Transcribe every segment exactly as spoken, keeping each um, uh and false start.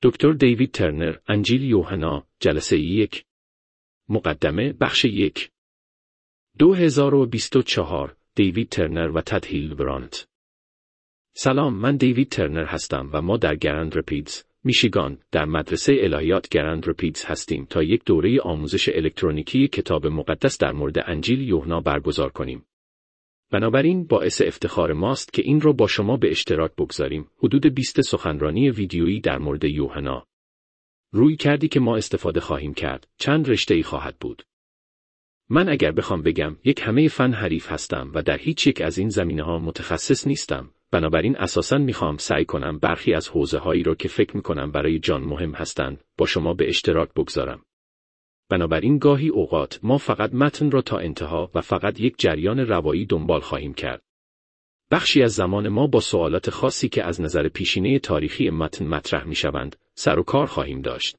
دکتر دیوید ترنر، انجیل یوحنا، جلسه یک. مقدمه، بخش یک. دو هزار و بیست و چهار، دیوید ترنر و تد هیلبرانت. سلام، من دیوید ترنر هستم و ما در گرند رپیدز، میشیگان، در مدرسه الهیات گرند رپیدز هستیم تا یک دوره آموزش الکترونیکی کتاب مقدس در مورد انجیل یوحنا برگزار کنیم. بنابراین باعث افتخار ماست که این را با شما به اشتراک بگذاریم. حدود بیست سخنرانی ویدیویی در مورد یوحنا. روی کردی که ما استفاده خواهیم کرد، چند رشته‌ای خواهد بود. من اگر بخوام بگم، یک همه فن حریف هستم و در هیچ یک از این زمینه‌ها متخصص نیستم. بنابراین اساساً میخوام سعی کنم برخی از حوزه‌هایی را که فکر میکنم برای جان مهم هستند، با شما به اشتراک بگذارم. بنابراین گاهی اوقات ما فقط متن را تا انتها و فقط یک جریان روایی دنبال خواهیم کرد. بخشی از زمان ما با سوالات خاصی که از نظر پیشینه تاریخی متن مطرح میشوند، سر و کار خواهیم داشت.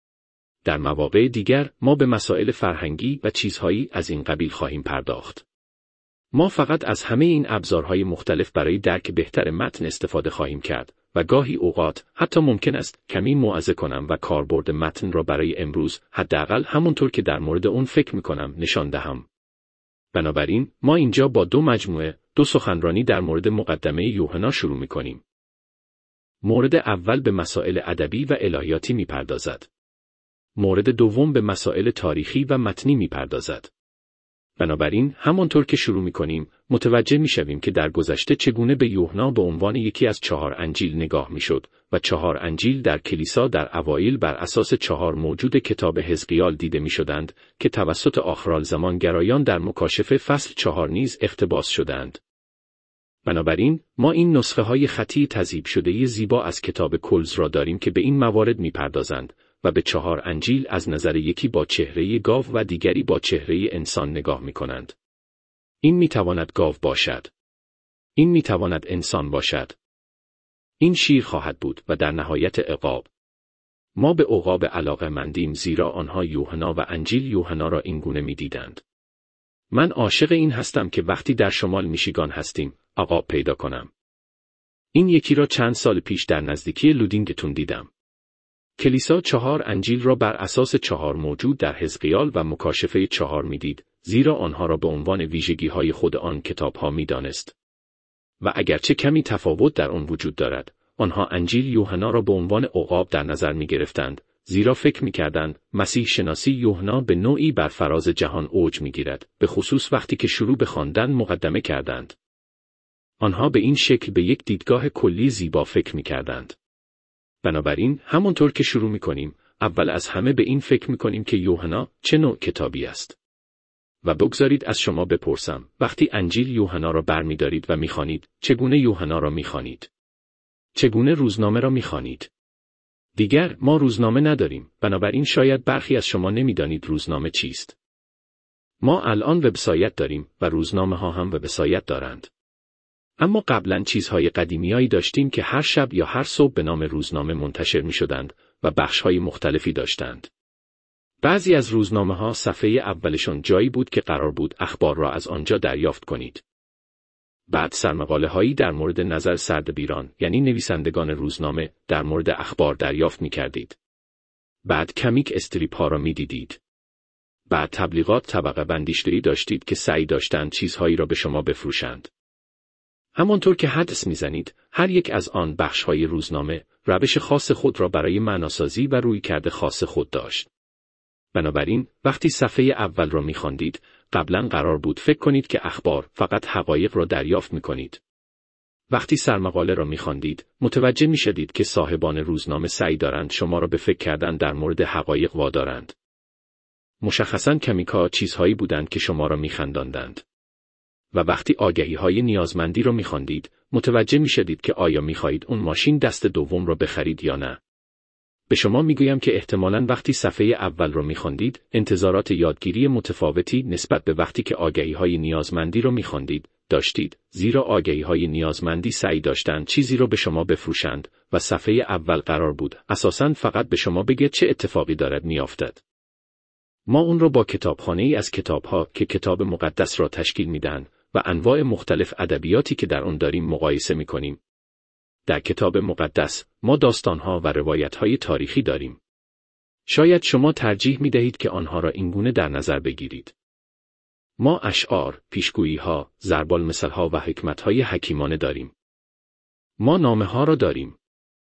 در مواقع دیگر ما به مسائل فرهنگی و چیزهایی از این قبیل خواهیم پرداخت. ما فقط از همه این ابزارهای مختلف برای درک بهتر متن استفاده خواهیم کرد و گاهی اوقات حتی ممکن است کمی موعظه کنم و کاربرد متن را برای امروز حداقل همونطور که در مورد اون فکر می‌کنم نشان دهم. بنابراین ما اینجا با دو مجموعه، دو سخنرانی در مورد مقدمه یوحنا شروع می‌کنیم. مورد اول به مسائل ادبی و الهیاتی می‌پردازد. مورد دوم به مسائل تاریخی و متنی می‌پردازد. بنابراین همانطور که شروع می‌کنیم، متوجه می‌شویم که در گذشته چگونه به یوحنا به عنوان یکی از چهار انجیل نگاه می‌شد و چهار انجیل در کلیسا در اوایل بر اساس چهار موجود کتاب حزقیال دیده می‌شدند که توسط آخرالزمان گرایان در مکاشفه فصل چهار نیز اقتباس شدند. بنابراین ما این نسخه‌های خطی تذیب شده زیبا از کتاب کلز را داریم که به این موارد می‌پردازند و به چهار انجیل از نظر یکی با چهره گاو و دیگری با چهره انسان نگاه می کنند. این می تواند گاو باشد. این می تواند انسان باشد. این شیر خواهد بود و در نهایت عقاب. ما به عقاب علاقه‌مندیم زیرا آنها یوحنا و انجیل یوحنا را اینگونه می دیدند. من عاشق این هستم که وقتی در شمال میشیگان هستیم، عقاب پیدا کنم. این یکی را چند سال پیش در نزدیکی لودینگتون دیدم. کلیسا چهار انجیل را بر اساس چهار موجود در حزقیال و مکاشفه چهار میدید، زیرا آنها را به عنوان ویژگی‌های خود آن کتاب‌ها می‌دانست. و اگرچه کمی تفاوت در آن وجود دارد، آنها انجیل یوحنا را به عنوان عقاب در نظر می‌گرفتند، زیرا فکر می‌کردند مسیح شناسی یوحنا به نوعی بر فراز جهان اوج می‌گیرد، به خصوص وقتی که شروع به خواندن مقدمه کردند. آنها به این شکل به یک دیدگاه کلی زیبا فکر می‌کردند. بنابراین همونطور که شروع می‌کنیم، اول از همه به این فکر می‌کنیم که یوحنا چه نوع کتابی است. و بگذارید از شما بپرسم، وقتی انجیل یوحنا را برمی‌دارید و می‌خوانید، چگونه یوحنا را می‌خوانید؟ چگونه روزنامه را می‌خوانید؟ دیگر ما روزنامه نداریم، بنابراین شاید برخی از شما نمی‌دانید روزنامه چیست. ما الان وبسایت داریم و روزنامه‌ها هم وبسایت دارند. اما قبلا چیزهای قدیمیایی داشتیم که هر شب یا هر صبح به نام روزنامه منتشر می شدند و بخشهای مختلفی داشتند. بعضی از روزنامه ها صفحه اولشون جایی بود که قرار بود اخبار را از آنجا دریافت کنید. بعد سرمقاله هایی در مورد نظر سردبیران، یعنی نویسندگان روزنامه، در مورد اخبار دریافت می کردید. بعد کمیک استریپ ها را می دیدید. بعد تبلیغات طبقه بندیشته‌ای داشتید که سعی داشتند چیزهایی را به شما بفروشند. همانطور که حدس میزنید، هر یک از آن بخش‌های روزنامه روش خاص خود را برای معناسازی و رویکرد خاص خود داشت. بنابراین وقتی صفحه اول را می‌خواندید، قبلا قرار بود فکر کنید که اخبار فقط حقایق را دریافت می‌کنید. وقتی سرمقاله را می‌خواندید، متوجه می‌شدید که صاحبان روزنامه سعی دارند شما را به فکر کردن در مورد حقایق وادارند. مشخصاً کمیک‌ها چیزهایی بودند که شما را می‌خنداندند. و وقتی آگهی‌های نیازمندی را می‌خواندید، متوجه می‌شدید که آیا می‌خواهید اون ماشین دست دوم را بخرید یا نه. به شما می‌گویم که احتمالاً وقتی صفحه اول را می‌خواندید، انتظارات یادگیری متفاوتی نسبت به وقتی که آگهی‌های نیازمندی را می‌خواندید داشتید، زیرا آگهی‌های نیازمندی سعی داشتند چیزی را به شما بفروشند و صفحه اول قرار بود اساساً فقط به شما بگه چه اتفاقی دارد می‌افتد. ما اون را با کتابخانه‌ای از کتاب‌ها که کتاب مقدس را تشکیل میدن و انواع مختلف ادبیاتی که در آن داریم مقایسه می‌کنیم. در کتاب مقدس ما داستانها و روایتهای تاریخی داریم. شاید شما ترجیح می دهید که آنها را اینگونه در نظر بگیرید. ما اشعار، پیشگویی‌ها، ضرب‌المثل‌ها و حکمت‌های حکیمانه داریم. ما نامه‌ها را داریم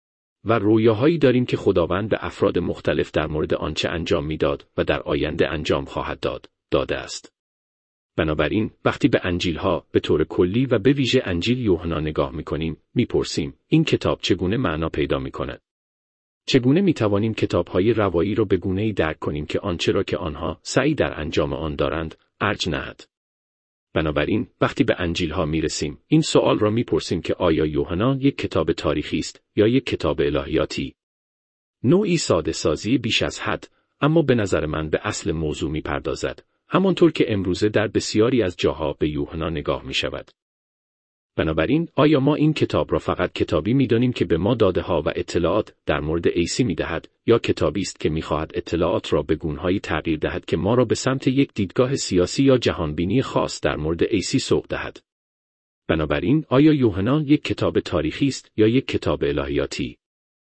و رویاهایی داریم که خداوند به افراد مختلف در مورد آنچه انجام می‌داد و در آینده انجام خواهد داد، داده است. بنابراین وقتی به انجیل‌ها به طور کلی و به ویژه انجیل یوحنا نگاه می‌کنیم، می‌پرسیم این کتاب چگونه معنا پیدا می‌کند؟ چگونه می‌توانیم کتاب‌های روایی را به گونه‌ای درک کنیم که آنچه را که آنها سعی در انجام آن دارند، ارج نهد؟ بنابراین وقتی به انجیل‌ها می‌رسیم، این سوال را می‌پرسیم که آیا یوحنا یک کتاب تاریخی است یا یک کتاب الهیاتی؟ نوعی ساده سازی بیش از حد، اما به نظر من به اصل موضوع می‌پردازد، همانطور که امروزه در بسیاری از جاها به یوحنا نگاه می‌شود. بنابراین آیا ما این کتاب را فقط کتابی می‌دانیم که به ما داده‌ها و اطلاعات در مورد عیسی می‌دهد، یا کتابی است که می‌خواهد اطلاعات را به گونه‌هایی تغییر دهد که ما را به سمت یک دیدگاه سیاسی یا جهانبینی خاص در مورد عیسی سوق دهد؟ بنابراین آیا یوحنا یک کتاب تاریخی است یا یک کتاب الهیاتی؟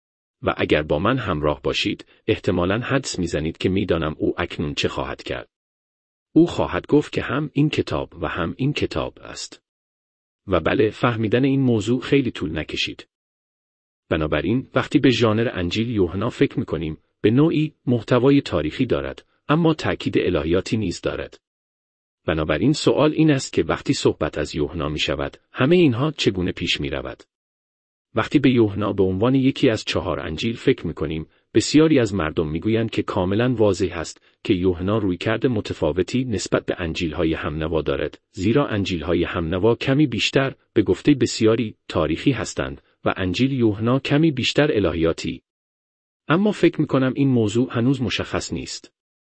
و اگر با من همراه باشید، احتمالاً حدس می‌زنید که می‌دانم او اکنون چه خواهد کرد. او خواهد گفت که هم این کتاب و هم این کتاب است. و بله، فهمیدن این موضوع خیلی طول نکشید. بنابراین وقتی به ژانر انجیل یوحنا فکر می‌کنیم، به نوعی محتوای تاریخی دارد، اما تأکید الهیاتی نیز دارد. بنابراین سوال این است که وقتی صحبت از یوحنا می‌شود، همه اینها چگونه پیش می‌رود؟ وقتی به یوحنا به عنوان یکی از چهار انجیل فکر می‌کنیم، بسیاری از مردم می‌گویند که کاملاً واضح است که یوحنا رویکرد متفاوتی نسبت به انجیل‌های همنوا دارد، زیرا انجیل‌های همنوا کمی بیشتر، به گفته بسیاری، تاریخی هستند و انجیل یوحنا کمی بیشتر الهیاتی. اما فکر می‌کنم این موضوع هنوز مشخص نیست.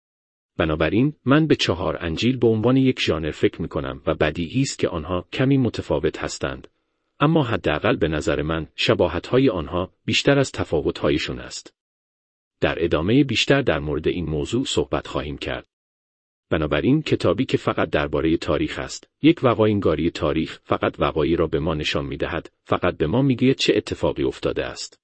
بنابراین من به چهار انجیل به عنوان یک ژانر فکر می‌کنم و بدیهی است که آنها کمی متفاوت هستند. اما حداقل به نظر من شباهت‌های آنها بیشتر از تفاوت‌هایشون است. در ادامه بیشتر در مورد این موضوع صحبت خواهیم کرد. بنابراین کتابی که فقط درباره تاریخ است، یک وقایع‌نگاری تاریخ، فقط وقایعی را به ما نشان می‌دهد، فقط به ما می‌گوید چه اتفاقی افتاده است.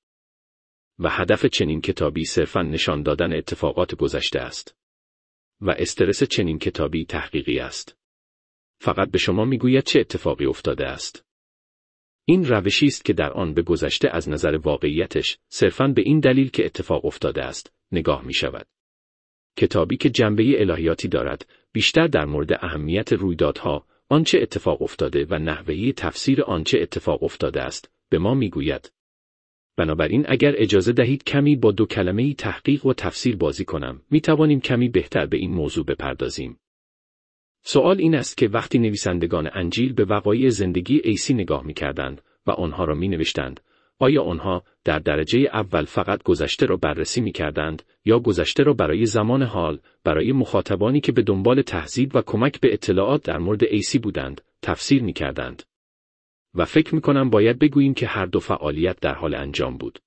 و هدف چنین کتابی صرفاً نشان دادن اتفاقات گذشته است. و استرس چنین کتابی تحقیقی است. فقط به شما می‌گوید چه اتفاقی افتاده است. این روشی است که در آن به گذشته از نظر واقعیتش، صرفاً به این دلیل که اتفاق افتاده است، نگاه می شود. کتابی که جنبه الهیاتی دارد، بیشتر در مورد اهمیت رویدادها، آنچه اتفاق افتاده و نحوه تفسیر آنچه اتفاق افتاده است، به ما می گوید. بنابراین اگر اجازه دهید کمی با دو کلمه‌ای تحقیق و تفسیر بازی کنم، می توانیم کمی بهتر به این موضوع بپردازیم. سوال این است که وقتی نویسندگان انجیل به وقایع زندگی عیسی نگاه می‌کردند و آنها را می‌نوشتند، آیا آنها در درجه اول فقط گذشته را بررسی می‌کردند یا گذشته را برای زمان حال، برای مخاطبانی که به دنبال تهذیب و کمک به اطلاعات در مورد عیسی بودند، تفسیر می‌کردند؟ و فکر می‌کنم باید بگوییم که هر دو فعالیت در حال انجام بود.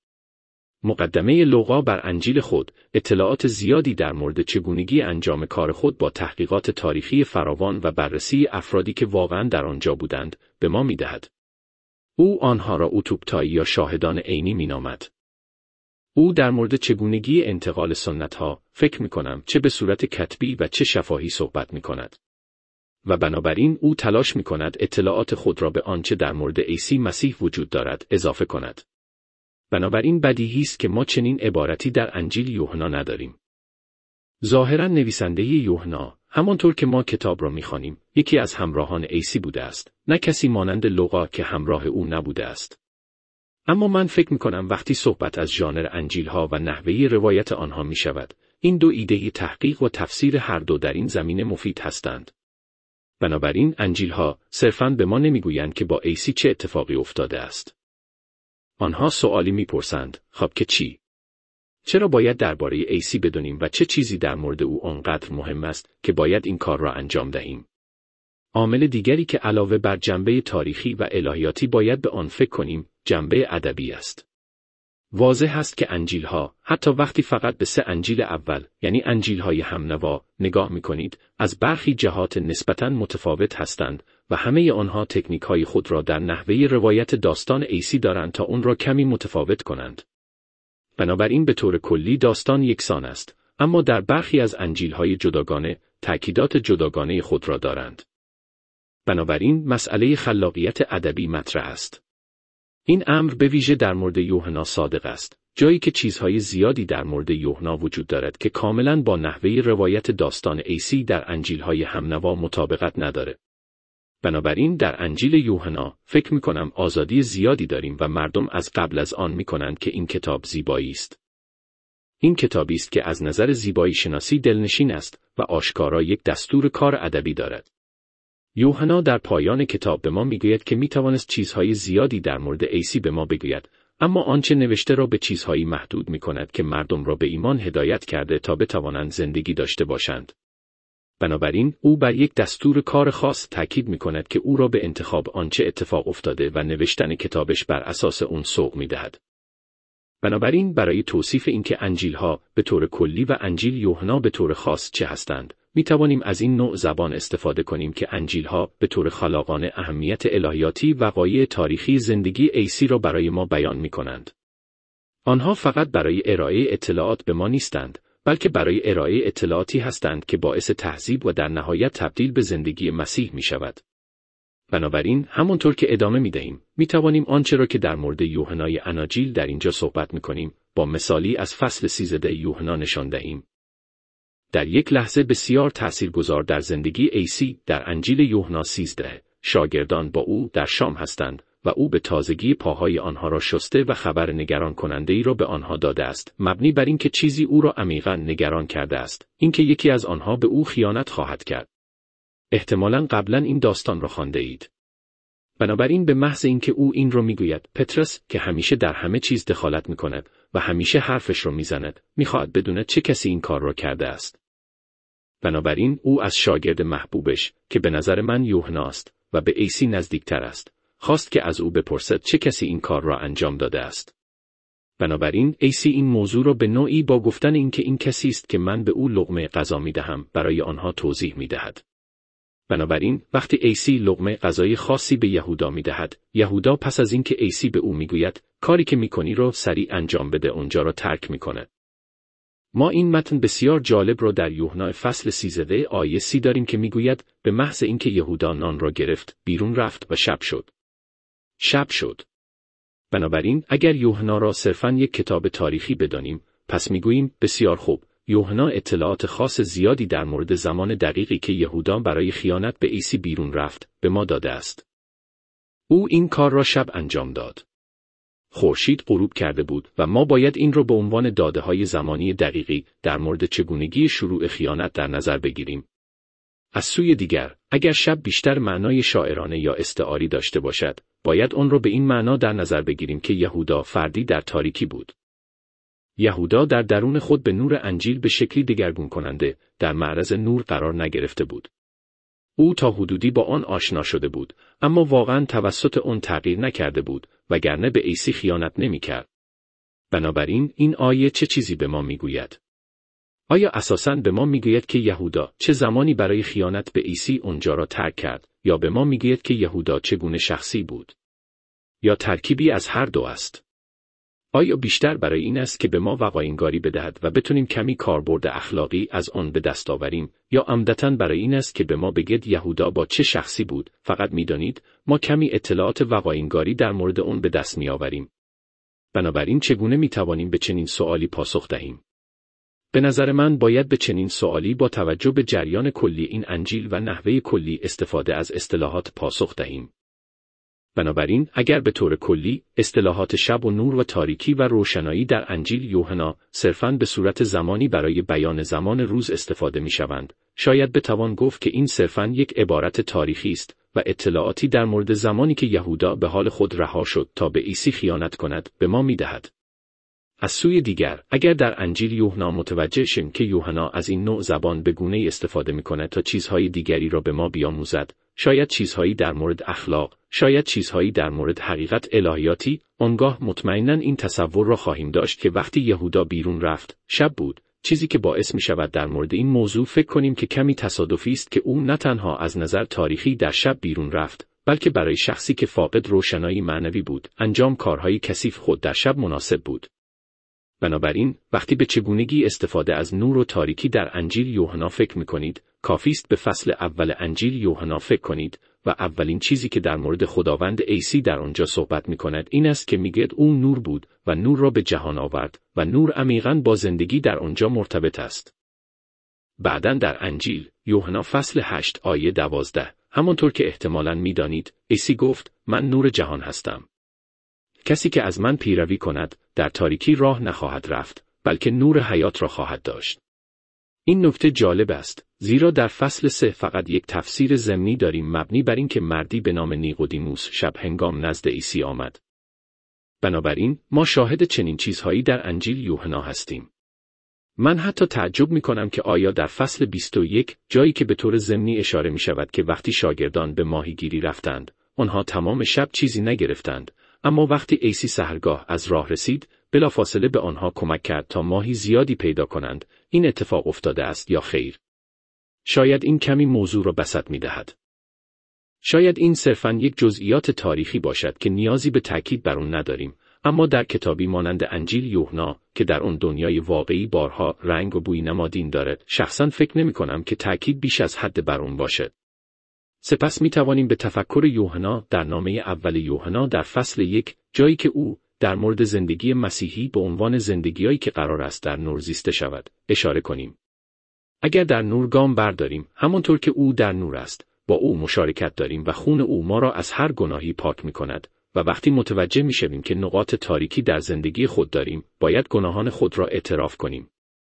مقدمه لوقا بر انجیل خود، اطلاعات زیادی در مورد چگونگی انجام کار خود با تحقیقات تاریخی فراوان و بررسی افرادی که واقعاً در آنجا بودند، به ما می‌دهد. او آنها را اوتوپتایی یا شاهدان عینی می‌نامد. او در مورد چگونگی انتقال سنت‌ها، فکر می‌کنم چه به صورت کتبی و چه شفاهی صحبت می‌کند. و بنابراین او تلاش می‌کند اطلاعات خود را به آنچه در مورد عیسی مسیح وجود دارد اضافه کند. بنابراین بدیهی است که ما چنین عبارتی در انجیل یوحنا نداریم. ظاهراً نویسنده یوحنا، همانطور که ما کتاب را می‌خوانیم، یکی از همراهان عیسی بوده است، نه کسی مانند لوقا که همراه او نبوده است. اما من فکر می‌کنم وقتی صحبت از ژانر انجیل‌ها و نحوه روایت آنها می‌شود، این دو ایده تحقیق و تفسیر هر دو در این زمینه مفید هستند. بنابراین انجیل‌ها صرفاً به ما نمی‌گویند که با عیسی چه اتفاقی افتاده است. آنها سوالی می‌پرسند، خب که چی؟ چرا باید درباره عیسی بدونیم و چه چیزی در مورد او آنقدر مهم است که باید این کار را انجام دهیم؟ عامل دیگری که علاوه بر جنبه تاریخی و الهیاتی باید به آن فکر کنیم، جنبه ادبی است. واضح است که انجیل‌ها، حتی وقتی فقط به سه انجیل اول، یعنی انجیل‌های همنوا، نگاه می‌کنید، از برخی جهات نسبتاً متفاوت هستند و همه آنها تکنیک‌های خود را در نحوه روایت داستان ایسی دارند تا اون را کمی متفاوت کنند. بنابراین به طور کلی داستان یکسان است، اما در برخی از انجیل‌های جداگانه تأکیدات جداگانه خود را دارند. بنابراین مسئله خلاقیت ادبی مطرح است. این امر به ویژه در مورد یوحنا صادق است، جایی که چیزهای زیادی در مورد یوحنا وجود دارد که کاملاً با نحوه روایت داستان ایسی در انجیل‌های همنوا مطابقت نداره. بنابراین در انجیل یوحنا فکر می‌کنم آزادی زیادی داریم و مردم از قبل از آن می‌کنند که این کتاب زیبایی است. این کتابی است که از نظر زیبایی شناسی دلنشین است و آشکارا یک دستور کار ادبی دارد. یوحنا در پایان کتاب به ما میگوید که میتوانست چیزهای زیادی در مورد عیسی به ما بگوید، اما آنچه نوشته را به چیزهایی محدود میکند که مردم را به ایمان هدایت کرده تا بتوانند زندگی داشته باشند. بنابراین او بر یک دستور کار خاص تاکید میکند که او را به انتخاب آنچه اتفاق افتاده و نوشتن کتابش بر اساس اون سوق میدهد. بنابراین برای توصیف اینکه انجیل‌ها به طور کلی و انجیل یوحنا به طور خاص چه هستند، می توانیم از این نوع زبان استفاده کنیم که انجیل‌ها به طور خلاقانه اهمیت الهیاتی وقایع تاریخی زندگی عیسی را برای ما بیان می کنند. آنها فقط برای ارائه اطلاعات به ما نیستند، بلکه برای ارائه اطلاعاتی هستند که باعث تهذیب و در نهایت تبدیل به زندگی مسیح می شود. بنابراین همونطور که ادامه می دهیم، می توانیم آنچه را که در مورد یوحنای اناجیل در اینجا صحبت می کنیم، با مثالی از فصل سیزده یوحنا نشان دهیم. در یک لحظه بسیار تأثیرگذار در زندگی عیسی در انجیل یوحنا سیزده، شاگردان با او در شام هستند و او به تازگی پاهای آنها را شسته و خبر نگران کننده ای را به آنها داده است، مبنی بر اینکه چیزی او را عمیقاً نگران کرده است، اینکه یکی از آنها به او خیانت خواهد کرد. احتمالاً قبلاً این داستان را خوانده اید. بنابراین به محض اینکه او این را میگوید، پترس که همیشه در همه چیز دخالت میکند و همیشه حرفش را میزند، میخواهد بدوند چه کسی این کار را کرده است. بنابراین او از شاگرد محبوبش که به نظر من یوحنا است و به عیسی نزدیکتر است، خواست که از او بپرسد چه کسی این کار را انجام داده است. بنابراین عیسی این موضوع را به نوعی با گفتن اینکه این کسی است که من به او لقمه غذا میدهم برای آنها توضیح میدهد. بنابراین وقتی عیسی لقمه غذای خاصی به یهودا میدهد، یهودا پس از اینکه عیسی به او میگوید کاری که میکنی رو سریع انجام بده اونجا را ترک میکنه. ما این متن بسیار جالب را در یوحنا فصل سیزده آیه سی داریم که میگوید به محض اینکه یهودا نان را گرفت، بیرون رفت و شب شد. شب شد. بنابراین اگر یوحنا را صرفاً یک کتاب تاریخی بدانیم، پس میگوییم بسیار خوب، یوحنا اطلاعات خاص زیادی در مورد زمان دقیقی که یهودا برای خیانت به عیسی بیرون رفت، به ما داده است. او این کار را شب انجام داد. خورشید غروب کرده بود و ما باید این را به عنوان داده‌های زمانی دقیقی در مورد چگونگی شروع خیانت در نظر بگیریم. از سوی دیگر، اگر شب بیشتر معنای شاعرانه یا استعاری داشته باشد، باید آن را به این معنا در نظر بگیریم که یهودا فردی در تاریکی بود. یهودا در درون خود به نور انجیل به شکلی دگرگون کننده در معرض نور قرار نگرفته بود. او تا حدودی با آن آشنا شده بود، اما واقعاً توسط آن تغییر نکرده بود، وگرنه به عیسی خیانت نمی‌کرد. بنابراین این آیه چه چیزی به ما میگوید؟ آیا اساساً به ما میگوید که یهودا چه زمانی برای خیانت به عیسی اونجا را ترک کرد، یا به ما میگوید که یهودا چگونه شخصی بود؟ یا ترکیبی از هر دو است؟ آیا بیشتر برای این است که به ما وقایع‌نگاری بدهد و بتونیم کمی کاربرد اخلاقی از آن به دست آوریم، یا عمدتاً برای این است که به ما بگید یهودا با چه شخصی بود؟ فقط میدانید ما کمی اطلاعات وقایع‌نگاری در مورد آن به دست میآوریم. بنابراین چگونه میتوانیم به چنین سوالی پاسخ دهیم؟ به نظر من باید به چنین سوالی با توجه به جریان کلی این انجیل و نحوه کلی استفاده از اصطلاحات پاسخ دهیم. بنابراین اگر به طور کلی اصطلاحات شب و نور و تاریکی و روشنایی در انجیل یوحنا صرفاً به صورت زمانی برای بیان زمان روز استفاده می‌شوند، شاید بتوان گفت که این صرفاً یک عبارت تاریخی است و اطلاعاتی در مورد زمانی که یهودا به حال خود رها شد تا به عیسی خیانت کند به ما می‌دهد. از سوی دیگر، اگر در انجیل یوحنا متوجه شیم که یوحنا از این نوع زبان به گونه‌ای استفاده می‌کند تا چیزهای دیگری را به ما بیاموزد، شاید چیزهایی در مورد اخلاق، شاید چیزهایی در مورد حقیقت الهیاتی، آنگاه مطمئناً این تصور را خواهیم داشت که وقتی یهودا بیرون رفت، شب بود، چیزی که باعث می شود در مورد این موضوع فکر کنیم که کمی تصادفی است که او نه تنها از نظر تاریخی در شب بیرون رفت، بلکه برای شخصی که فاقد روشنایی معنوی بود، انجام کارهای کثیف خود در شب مناسب بود. بنابراین، وقتی به چگونگی استفاده از نور و تاریکی در انجیل یوحنا فکر می کنید، کافی است به فصل اول انجیل یوحنا فکر کنید و اولین چیزی که در مورد خداوند عیسی در آنجا صحبت می کند این است که میگوید او نور بود و نور را به جهان آورد و نور عمیقاً با زندگی در آنجا مرتبط است. بعداً در انجیل یوحنا فصل هشت آیه دوازده، همانطور که احتمالاً می دانید، عیسی گفت من نور جهان هستم. کسی که از من پیروی کند در تاریکی راه نخواهد رفت، بلکه نور حیات را خواهد داشت. این نکته جالب است، زیرا در فصل سه فقط یک تفسیر ضمنی داریم مبنی بر اینکه مردی به نام نیقودیموس شب هنگام نزد عیسی آمد. بنابراین ما شاهد چنین چیزهایی در انجیل یوحنا هستیم. من حتی تعجب می کنم که آیا در فصل بیست و یک جایی که به طور ضمنی اشاره می شود که وقتی شاگردان به ماهیگیری رفتند، آنها تمام شب چیزی نگرفتند، اما وقتی عیسی سحرگاه از راه رسید، بلافاصله به آنها کمک کرد تا ماهی زیادی پیدا کنند، این اتفاق افتاده است یا خیر؟ شاید این کمی موضوع را بسط می دهد. شاید این صرفاً یک جزئیات تاریخی باشد که نیازی به تأکید بر آن نداریم، اما در کتابی مانند انجیل یوحنا که در آن دنیای واقعی بارها رنگ و بوی نمادین دارد، شخصاً فکر نمی کنم که تأکید بیش از حد بر آن باشد. سپس می توانیم به تفکر یوحنا در نامه اول یوحنا در فصل یک، جایی که او در مورد زندگی مسیحی به عنوان زندگی‌هایی که قرار است در نور زیسته شود، اشاره کنیم. اگر در نور گام برداریم، همانطور که او در نور است، با او مشارکت داریم و خون او ما را از هر گناهی پاک می‌کند و وقتی متوجه می‌شویم که نقاط تاریکی در زندگی خود داریم، باید گناهان خود را اعتراف کنیم.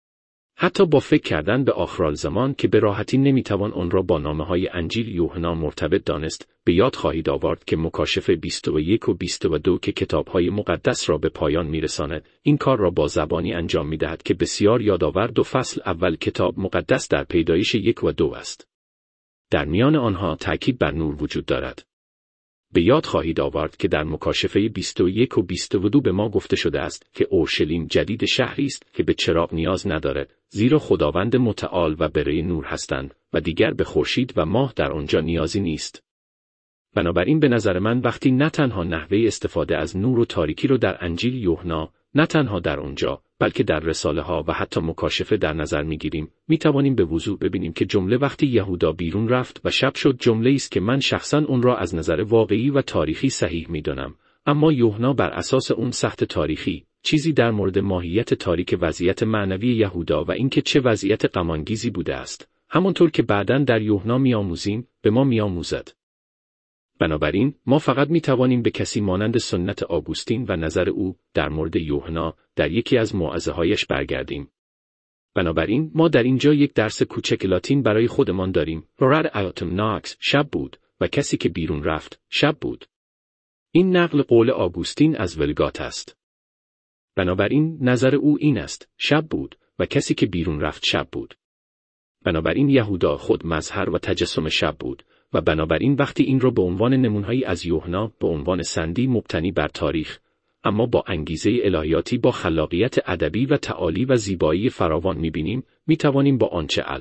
حتی با فکر کردن به آخرالزمان که به راحتی نمیتوان آن را با نامه‌های انجیل یوحنا مرتبط دانست، به یاد خواهید آورد که مکاشفه بیست و یک و بیست و دو که کتاب‌های مقدس را به پایان میرساند، این کار را با زبانی انجام میدهد که بسیار یادآور دو فصل اول کتاب مقدس در پیدایش یک و دو است. در میان آنها تأکید بر نور وجود دارد. به یاد خواهید آورد که در مکاشفه بیست و یک و بیست و دو به ما گفته شده است که اورشلیم جدید شهری است که به چراغ نیاز ندارد، زیرا خداوند متعال و بره نور هستند و دیگر به خورشید و ماه در آنجا نیازی نیست. بنابراین به نظر من وقتی نه تنها نحوه استفاده از نور و تاریکی رو در انجیل یوحنا، نه تنها در آنجا، بلکه در رساله ها و حتی مکاشفه در نظر میگیریم، می توانیم به وضوح ببینیم که جمله وقتی یهودا بیرون رفت و شب شد جمله است که من شخصا اون را از نظر واقعی و تاریخی صحیح میدانم، اما یوحنا بر اساس اون سخت تاریخی چیزی در مورد ماهیت تاریک وضعیت معنوی یهودا و اینکه چه وضعیت غم‌انگیزی بوده است، همانطور که بعداً در یوحنا میآموزیم، به ما میآموزد. بنابراین ما فقط می توانیم به کسی مانند سنت آگوستین و نظر او در مورد یوحنا در یکی از موعظه‌هایش برگردیم. بنابراین ما در اینجا یک درس کوچک لاتین برای خودمان داریم. راد آتم ناکس شب بود و کسی که بیرون رفت شب بود. این نقل قول آگوستین از ولگات است. بنابراین نظر او این است، شب بود و کسی که بیرون رفت شب بود. بنابراین یهودا خود مظهر و تجسم شب بود. و بنابراین وقتی این را به عنوان نمونه‌ای از یوحنا به عنوان سندی مبتنی بر تاریخ، اما با انگیزه الهیاتی با خلاقیت ادبی و تعالی و زیبایی فراوان می‌بینیم، می‌توانیم با آنچه ال.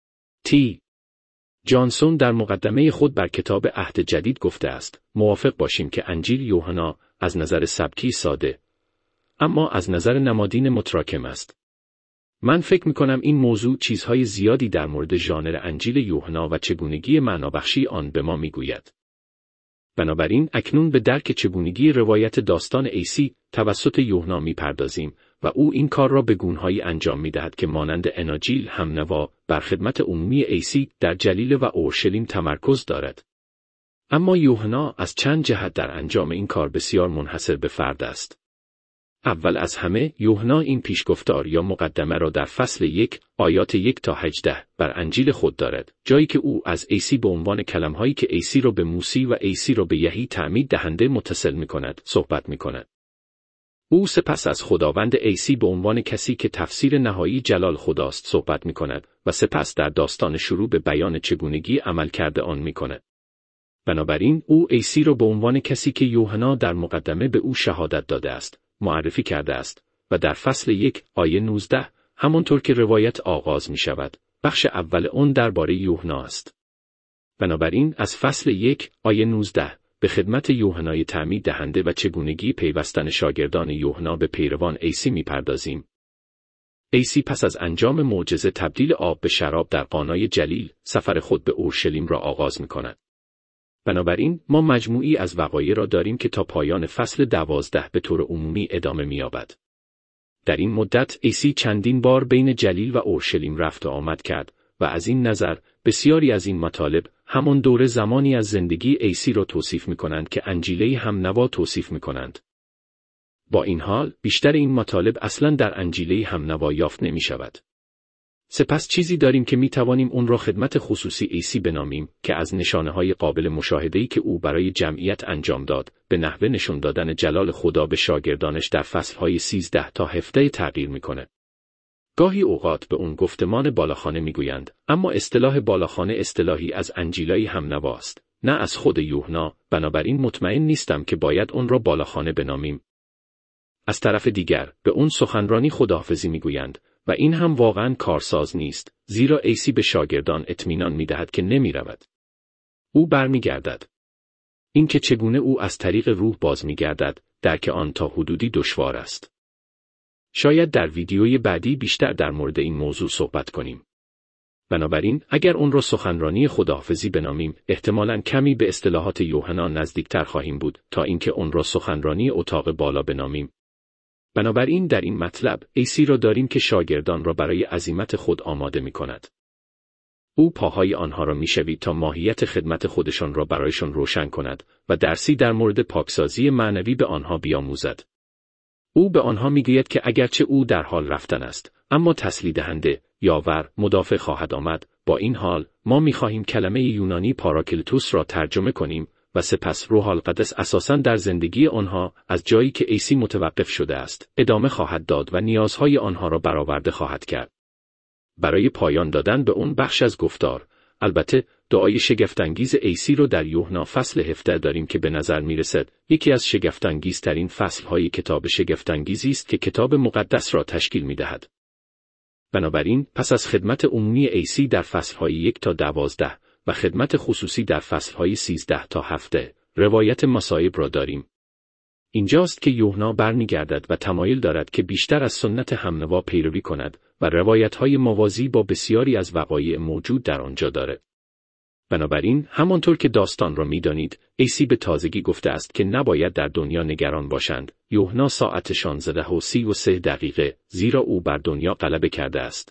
تی. جانسون در مقدمه خود بر کتاب عهد جدید گفته است، موافق باشیم که انجیل یوحنا از نظر سبکی ساده، اما از نظر نمادین متراکم است. من فکر می‌کنم این موضوع چیزهای زیادی در مورد ژانر انجیل یوحنا و چگونگی معنابخشی آن به ما می‌گوید. بنابراین اکنون به درک چگونگی روایت داستان عیسی توسط یوحنا می‌پردازیم و او این کار را به گونه‌هایی انجام می‌دهد که مانند اناجیل همنوا بر خدمت عمومی عیسی در جلیل و اورشلیم تمرکز دارد. اما یوحنا از چند جهت در انجام این کار بسیار منحصر به فرد است. اول از همه یوحنا این پیشگفتار یا مقدمه را در فصل یک آیات یک تا هجده بر انجیل خود دارد، جایی که او از عیسی به عنوان کلمه‌هایی که عیسی را به موسی و عیسی را به یحیی تعمید دهنده متصل می‌کند صحبت می‌کند. او سپس از خداوند عیسی به عنوان کسی که تفسیر نهایی جلال خداست صحبت می‌کند و سپس در داستان شروع به بیان چگونگی عمل کرده آن می‌کند. بنابراین او عیسی را به عنوان کسی که یوحنا در مقدمه به او شهادت داده است معرفی کرده است و در فصل یک آیه نوزده همانطور که روایت آغاز می شود، بخش اول اون درباره یوحنا است. بنابراین از فصل یک آیه نوزده به خدمت یوحنای تعمید دهنده و چگونگی پیوستن شاگردان یوحنا به پیروان عیسی می‌پردازیم. عیسی پس از انجام معجزه تبدیل آب به شراب در قانای جلیل، سفر خود به اورشلیم را آغاز می‌کند. بنابراین ما مجموعی از وقایع را داریم که تا پایان فصل دوازده به طور عمومی ادامه می‌یابد. در این مدت عیسی چندین بار بین جلیل و اورشلیم رفت و آمد کرد و از این نظر بسیاری از این مطالب همان دوره زمانی از زندگی عیسی را توصیف می‌کنند که انجیله همنوا توصیف می‌کنند. با این حال بیشتر این مطالب اصلاً در انجیله همنوا یافت نمی‌شود. سپس چیزی داریم که می‌توانیم اون را خدمت خصوصی عیسی بنامیم که از نشانه‌های قابل مشاهده‌ای که او برای جمعیت انجام داد، به نحوه نشون دادن جلال خدا به شاگردانش در فصل‌های سیزده تا هفده تغییر می‌کنه. گاهی اوقات به اون گفتمان بالاخانه میگویند، اما اصطلاح بالاخانه اصطلاحی از انجیلای همنواست، نه از خود یوحنا، بنابراین مطمئن نیستم که باید اون را بالاخانه بنامیم. از طرف دیگر به اون سخنرانی خداحافظی میگویند و این هم واقعاً کارساز نیست، زیرا عیسی به شاگردان اطمینان میدهد که نمیرود. او برمیگردد. این که چگونه او از طریق روح باز میگردد، درک آن تا حدودی دشوار است. شاید در ویدیوی بعدی بیشتر در مورد این موضوع صحبت کنیم. بنابراین اگر اون را سخنرانی خداحافظی بنامیم، احتمالاً کمی به اصطلاحات یوحنا نزدیکتر خواهیم بود تا اینکه اون را سخنرانی اتاق بالا بنامیم. بنابراین در این مطلب عیسی را داریم که شاگردان را برای عزیمت خود آماده می کند. او پاهای آنها را می شوید تا ماهیت خدمت خودشان را برایشان روشن کند و درسی در مورد پاکسازی معنوی به آنها بیاموزد. او به آنها میگوید که اگرچه او در حال رفتن است، اما تسلی دهنده، یاور، مدافع خواهد آمد. با این حال ما میخواهیم کلمه یونانی پاراکلیتوس را ترجمه کنیم و سپس روح القدس اساساً در زندگی آنها از جایی که عیسی متوقف شده است، ادامه خواهد داد و نیازهای آنها را برآورده خواهد کرد. برای پایان دادن به اون بخش از گفتار، البته دعای شگفت‌انگیز عیسی رو در یوحنا فصل هفده داریم که به نظر میرسد یکی از شگفت‌انگیزترین فصل‌های کتاب شگفت‌انگیزی است که کتاب مقدس را تشکیل می‌دهد. بنابراین پس از خدمت عمومی عیسی در فصل‌های یک تا دوازده و خدمت خصوصی در فصل‌های سیزده تا هفده، روایت مصائب را داریم. اینجاست که یوحنا برمیگردد و تمایل دارد که بیشتر از سنت همنوا پیروی کند و روایت‌های موازی با بسیاری از وقایع موجود در آنجا دارد. بنابراین همانطور که داستان را می‌دانید، عیسی به تازگی گفته است که نباید در دنیا نگران باشند. یوحنا ساعت شانزده و سی و سه دقیقه، زیرا او بر دنیا غلبه کرده است.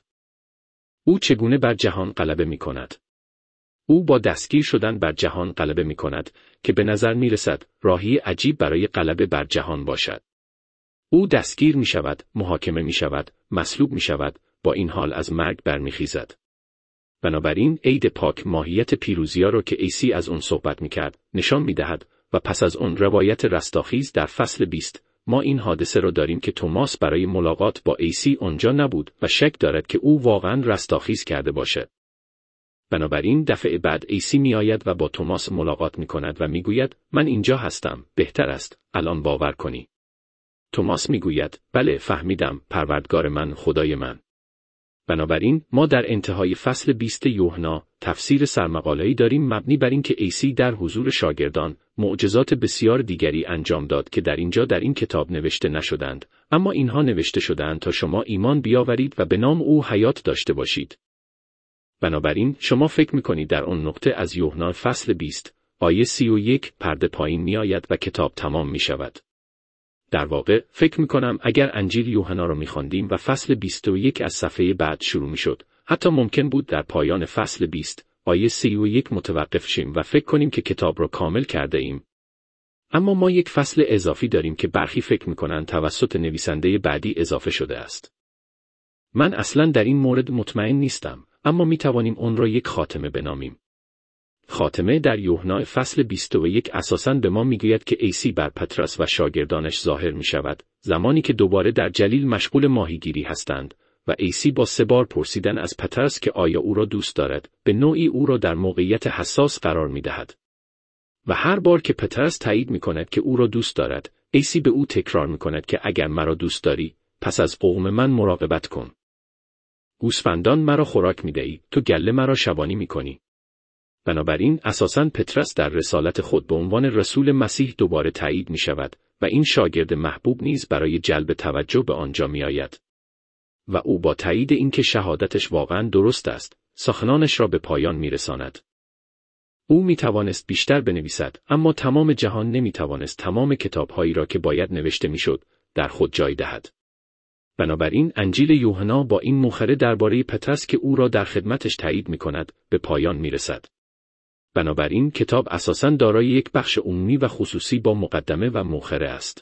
او چگونه بر جهان غلبه می‌کند؟ او با دستگیر شدن بر جهان غلبه می‌کند که به نظر می‌رسد راهی عجیب برای غلبه بر جهان باشد. او دستگیر می‌شود، محاکمه می‌شود، مصلوب می‌شود، با این حال از مرگ برمیخیزد. بنابراین عید پاک ماهیت پیروزی‌ها را که عیسی از اون صحبت می‌کرد نشان می‌دهد و پس از اون روایت رستاخیز در فصل بیست ما این حادثه را داریم که توماس برای ملاقات با عیسی آنجا نبود و شک دارد که او واقعاً رستاخیز کرده باشد. بنابراین دفعه بعد عیسی می‌آید و با توماس ملاقات می‌کند و می‌گوید من اینجا هستم، بهتر است الان باور کنی. توماس می‌گوید بله فهمیدم، پروردگار من، خدای من. بنابراین ما در انتهای فصل بیست یوحنا تفسیر سرمقاله‌ای داریم مبنی بر اینکه عیسی در حضور شاگردان معجزات بسیار دیگری انجام داد که در اینجا در این کتاب نوشته نشدند، اما اینها نوشته شدند تا شما ایمان بیاورید و به نام او حیات داشته باشید. بنابراین شما فکر می‌کنید در اون نقطه از یوحنا فصل بیست آیه سی و یک پرده پایین می‌آید و کتاب تمام می‌شود. در واقع فکر می‌کنم اگر انجیل یوحنا را می‌خواندیم و فصل بیست و یک از صفحه بعد شروع می‌شد، حتی ممکن بود در پایان فصل بیست آیه سی و یک متوقف شیم و فکر کنیم که کتاب را کامل کرده ایم. اما ما یک فصل اضافی داریم که برخی فکر می‌کنند توسط نویسنده بعدی اضافه شده است. من اصلاً در این مورد مطمئن نیستم، اما می‌توانیم اون را یک خاتمه بنامیم. خاتمه در یوحنا فصل بیست و یک اساساً به ما میگوید که عیسی بر پطرس و شاگردانش ظاهر می شود، زمانی که دوباره در جلیل مشغول ماهیگیری هستند و عیسی با سه بار پرسیدن از پطرس که آیا او را دوست دارد، به نوعی او را در موقعیت حساس قرار می دهد. و هر بار که پطرس تایید می کند که او را دوست دارد، عیسی به او تکرار می کند که اگر مرا دوست داری، پس از قوم من مراقبت کن. گوسفندان مرا خوراک می‌دهی، تو گله مرا شبانی می‌کنی. بنابراین اساساً پطرس در رسالت خود به عنوان رسول مسیح دوباره تایید می‌شود و این شاگرد محبوب نیز برای جلب توجه به آنجا می‌آید. و او با تایید اینکه شهادتش واقعاً درست است، سخنانش را به پایان می‌رساند. او می‌توانست بیشتر بنویسد، اما تمام جهان نمی‌توانست تمام کتاب‌هایی را که باید نوشته می‌شد در خود جای دهد. بنابراین انجیل یوحنا با این مخره درباره پطرس که او را در خدمتش تایید می‌کند، به پایان می‌رسد. بنابراین کتاب اساساً دارای یک بخش عمومی و خصوصی با مقدمه و مؤخره است.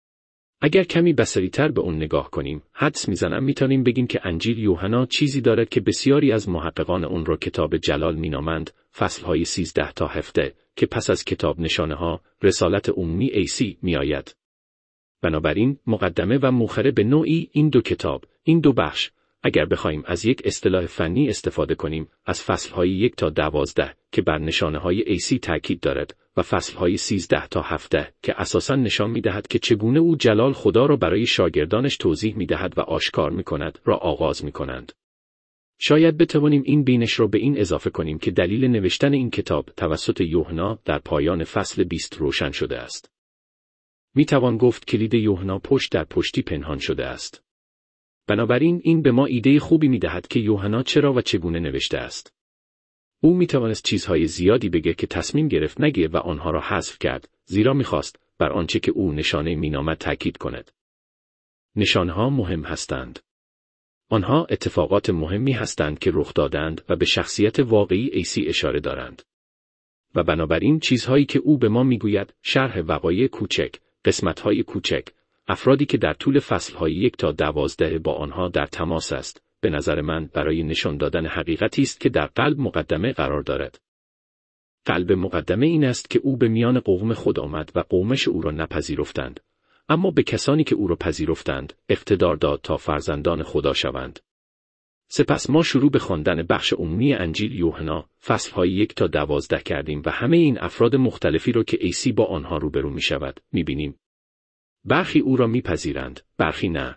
اگر کمی بصری‌تر به اون نگاه کنیم، حدس می‌زنم می‌تونیم بگیم که انجیل یوحنا چیزی دارد که بسیاری از محققان اون را کتاب جلال مینامند، فصل‌های سیزده تا هفده، که پس از کتاب نشانه‌ها، رسالت عمومی عیسی می‌آید. بنابراین مقدمه و مؤخره به نوعی این دو کتاب، این دو بخش، اگر بخوایم از یک اصطلاح فنی استفاده کنیم، از فصل‌های یک تا دوازده که بر نشانه‌های عیسی تاکید دارد و فصل‌های سیزده تا هفده که اساساً نشان می‌دهد که چگونه او جلال خدا را برای شاگردانش توضیح می‌دهد و آشکار می‌کند، را آغاز می‌کنند. شاید بتوانیم این بینش را به این اضافه کنیم که دلیل نوشتن این کتاب توسط یوحنا در پایان فصل بیست روشن شده است. می‌توان گفت کلید یوحنا پشت در پشتی پنهان شده است. بنابراین این به ما ایده خوبی می‌دهد که یوحنا چرا و چگونه نوشته است. او می‌توانست چیزهای زیادی بگه که تصمیم گرفت نگه و آنها را حذف کرد، زیرا می‌خواست بر آنچه که او نشانه مینامد تاکید کند. نشانه‌ها مهم هستند. آنها اتفاقات مهمی هستند که رخ دادند و به شخصیت واقعی عیسی اشاره دارند. و بنابراین چیزهایی که او به ما می‌گوید، شرح وقایع کوچک، قسمت‌های کوچک، افرادی که در طول فصل‌های یک تا دوازده با آنها در تماس است، به نظر من برای نشان دادن حقیقتی است که در قلب مقدمه قرار دارد. قلب مقدمه این است که او به میان قوم خود آمد و قومش او را نپذیرفتند، اما به کسانی که او را پذیرفتند، اقتدار داد تا فرزندان خدا شوند. سپس ما شروع به خواندن بخش عمومی انجیل یوحنا، فصل‌های یک تا دوازده کردیم و همه این افراد مختلفی را که عیسی با آنها روبرو می‌شود، می‌بینیم. برخی او را می‌پذیرند، برخی نه.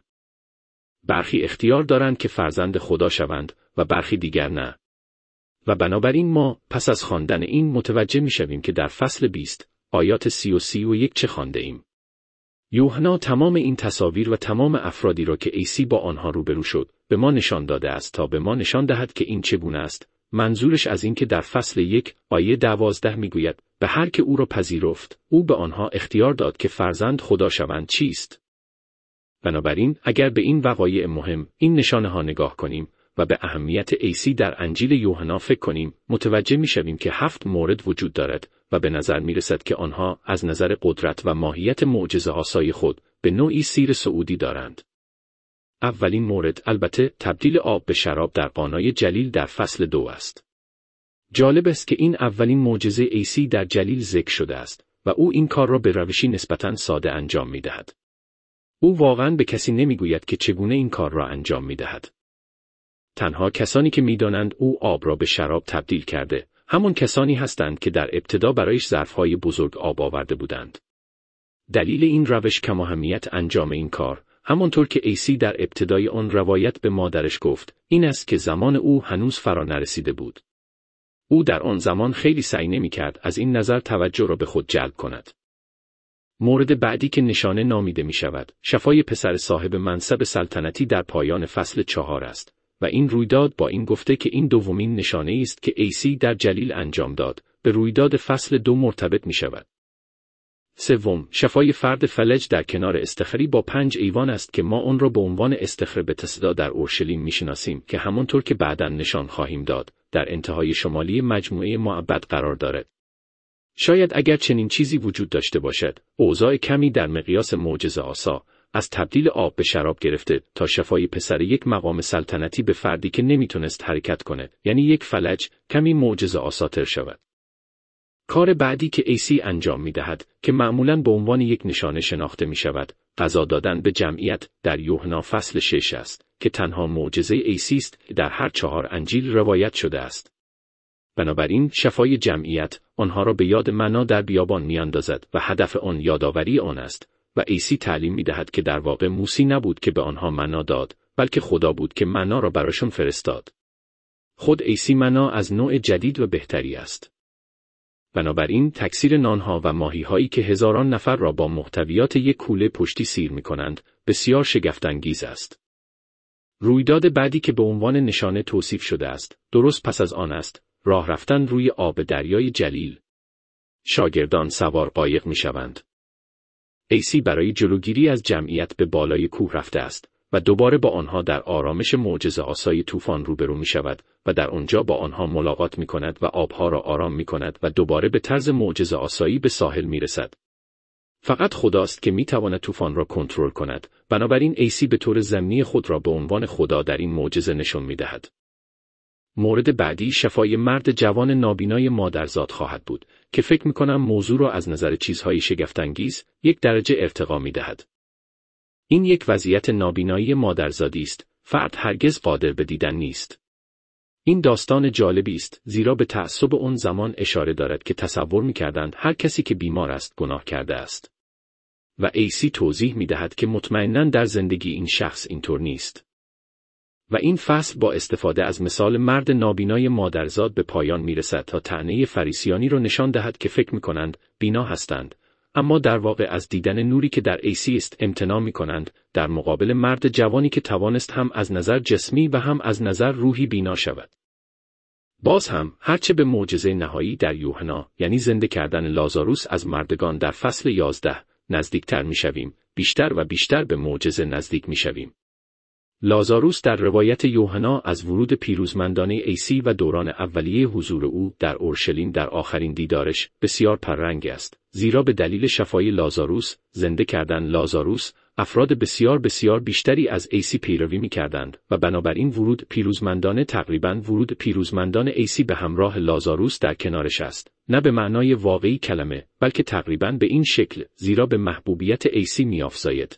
برخی اختیار دارند که فرزند خدا شوند و برخی دیگر نه. و بنابراین ما پس از خواندن این متوجه می‌شویم که در فصل بیست، آیات سی و سی و یک چه خوانده ایم. یوحنا تمام این تصاویر و تمام افرادی را که عیسی با آنها روبرو شد، به ما نشان داده است تا به ما نشان دهد که این چگونه است. منظورش از این که در فصل یک، آیه دوازده میگوید، به هر که او را پذیرفت، او به آنها اختیار داد که فرزند خدا شوند چیست. بنابراین اگر به این وقایع مهم، این نشانه ها نگاه کنیم و به اهمیت عیسی در انجیل یوحنا فکر کنیم، متوجه میشویم که هفت مورد وجود دارد و به نظر میرسد که آنها از نظر قدرت و ماهیت معجزه آسای خود به نوعی سیر صعودی دارند. اولین مورد البته تبدیل آب به شراب در قانای جلیل در فصل دو است. جالب است که این اولین معجزه عیسی در جلیل ذکر شده است و او این کار را به روشی نسبتاً ساده انجام میدهد. او واقعاً به کسی نمیگوید که چگونه این کار را انجام میدهد. تنها کسانی که میدانند او آب را به شراب تبدیل کرده، همون کسانی هستند که در ابتدا برایش ظرفهای بزرگ آب آورده بودند. دلیل این روش کم اهمیت انجام این کار، همانطور که عیسی در ابتدای آن روایت به مادرش گفت، این است که زمان او هنوز فرا نرسیده بود. او در آن زمان خیلی سعی نمی‌کرد از این نظر توجه را به خود جلب کند. مورد بعدی که نشانه نامیده می شود، شفای پسر صاحب منصب سلطنتی در پایان فصل چهار است و این رویداد با این گفته که این دومین نشانه است که عیسی در جلیل انجام داد، به رویداد فصل دو مرتبط می شود. سوم، شفای فرد فلج در کنار استخری با پنج ایوان است که ما آن را به عنوان استخر بتسدا در اورشلیم می‌شناسیم که همانطور که بعداً نشان خواهیم داد، در انتهای شمالی مجموعه معبد قرار دارد. شاید اگر چنین چیزی وجود داشته باشد، اوضاع کمی در مقیاس معجزه آسا، از تبدیل آب به شراب گرفته تا شفای پسر یک مقام سلطنتی به فردی که نمیتونست حرکت کنه، یعنی یک فلج، کمی معجزه آساتر شود. کار بعدی که عیسی انجام می‌دهد، که معمولاً به عنوان یک نشانه شناخته می‌شود، غذا دادن به جمعیت در یوحنا فصل شش است، که تنها معجزه عیسی است که در هر چهار انجیل روایت شده است. بنابراین شفای جمعیت آنها را به یاد منا در بیابان می‌اندازد و هدف آن یادآوری آن است و عیسی تعلیم می‌دهد که در واقع موسی نبود که به آنها منا داد، بلکه خدا بود که منا را براشون فرستاد. خود عیسی منا از نوع جدید و بهتری است. بنابراین تکثیر نانها و ماهی‌هایی که هزاران نفر را با محتویات یک کوله پشتی سیر می‌کنند، بسیار شگفت‌انگیز است. رویداد بعدی که به عنوان نشانه توصیف شده است، درست پس از آن است، راه رفتن روی آب دریای جلیل. شاگردان سوار قایق می‌شوند. عیسی برای جلوگیری از جمعیت به بالای کوه رفته است و دوباره با آنها در آرامش معجزه‌آسای طوفان روبرو می‌شود و در آنجا با آنها ملاقات می‌کند و آبها را آرام می‌کند و دوباره به طرز معجزه‌آسایی به ساحل می‌رسد. فقط خداست که می‌تواند طوفان را کنترل کند، بنابراین عیسی به طور ضمنی خود را به عنوان خدا در این معجزه نشان می‌دهد. مورد بعدی شفای مرد جوان نابینای مادرزاد خواهد بود که فکر می‌کنم موضوع را از نظر چیزهای شگفت‌انگیز یک درجه ارتقا می‌دهد. این یک وضعیت نابینایی مادرزادی است، فرد هرگز قادر به دیدن نیست. این داستان جالبی است، زیرا به تعصب اون زمان اشاره دارد که تصور می‌کردند هر کسی که بیمار است گناه کرده است. و عیسی توضیح می‌دهد که مطمئناً در زندگی این شخص اینطور نیست. و این فصل با استفاده از مثال مرد نابینای مادرزاد به پایان می‌رسد تا طعنه فریسیانی را نشان دهد که فکر می‌کنند بینا هستند، اما در واقع از دیدن نوری که در عیسی است امتناع می‌کنند، در مقابل مرد جوانی که توانست هم از نظر جسمی و هم از نظر روحی بینا شود. باز هم هرچه به معجزه نهایی در یوحنا، یعنی زنده کردن لازاروس از مردگان در فصل یازده، نزدیکتر می‌شویم، بیشتر و بیشتر به معجزه نزدیک می‌شویم. لازاروس در روایت یوحنا از ورود پیروزمندانه عیسی و دوران اولیه حضور او در اورشلیم در آخرین دیدارش بسیار پررنگ است، زیرا به دلیل شفای لازاروس، زنده کردن لازاروس، افراد بسیار بسیار بیشتری از عیسی پیروی می‌کردند و بنابراین ورود پیروزمندانه تقریباً ورود پیروزمندان عیسی به همراه لازاروس در کنارش است، نه به معنای واقعی کلمه، بلکه تقریباً به این شکل، زیرا به محبوبیت عیسی می‌افزاید.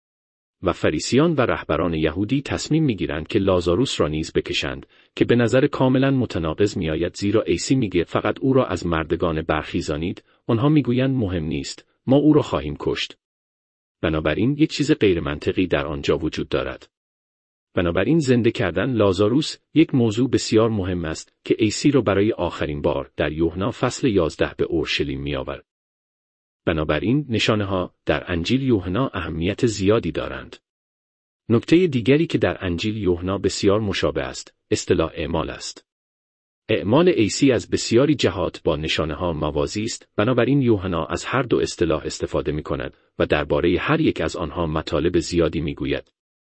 و فریسیان و رهبران یهودی تصمیم می‌گیرند که لازاروس را نیز بکشند، که به نظر کاملاً متناقض می‌آید، زیرا عیسی میگه فقط او را از مردگان برخیزانید، آنها میگویند مهم نیست، ما او را خواهیم کشت. بنابراین یک چیز غیرمنطقی در آنجا وجود دارد. بنابراین زنده کردن لازاروس یک موضوع بسیار مهم است که عیسی را برای آخرین بار در یوحنا فصل یازده به اورشلیم می‌آورد. بنابراین نشانه‌ها در انجیل یوحنا اهمیت زیادی دارند. نکته دیگری که در انجیل یوحنا بسیار مشابه است، اصطلاح اعمال است. اعمال عیسی از بسیاری جهات با نشانه‌ها موازی است، بنابراین یوحنا از هر دو اصطلاح استفاده می‌کند و درباره هر یک از آنها مطالب زیادی می‌گوید.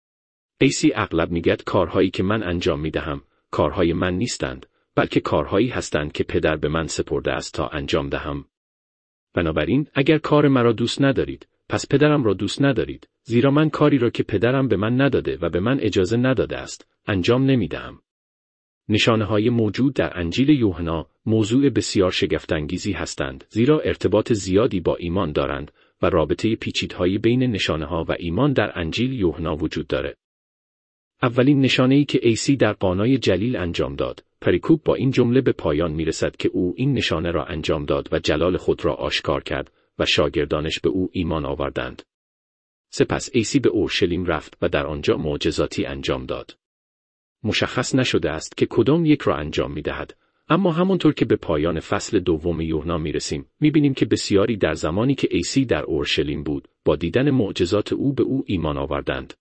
عیسی اغلب می‌گوید کارهایی که من انجام می‌دهم، کارهای من نیستند، بلکه کارهایی هستند که پدر به من سپرده است تا انجام دهم. بنابراین اگر کار مرا دوست ندارید، پس پدرم را دوست ندارید، زیرا من کاری را که پدرم به من نداده و به من اجازه نداده است، انجام نمی‌دهم. نشانه‌های موجود در انجیل یوحنا موضوع بسیار شگفت‌انگیزی هستند، زیرا ارتباط زیادی با ایمان دارند و رابطه پیچیده‌ای بین نشانه‌ها و ایمان در انجیل یوحنا وجود دارد. اولین نشانه‌ای که عیسی در قانای جلیل انجام داد، پریکوپ با این جمله به پایان می‌رسد که او این نشانه را انجام داد و جلال خود را آشکار کرد و شاگردانش به او ایمان آوردند. سپس عیسی به اورشلیم رفت و در آنجا معجزاتی انجام داد. مشخص نشده است که کدام یک را انجام می‌دهد، اما همانطور که به پایان فصل دوم یوحنا می‌رسیم، می‌بینیم که بسیاری در زمانی که عیسی در اورشلیم بود، با دیدن معجزات او به او ایمان آوردند.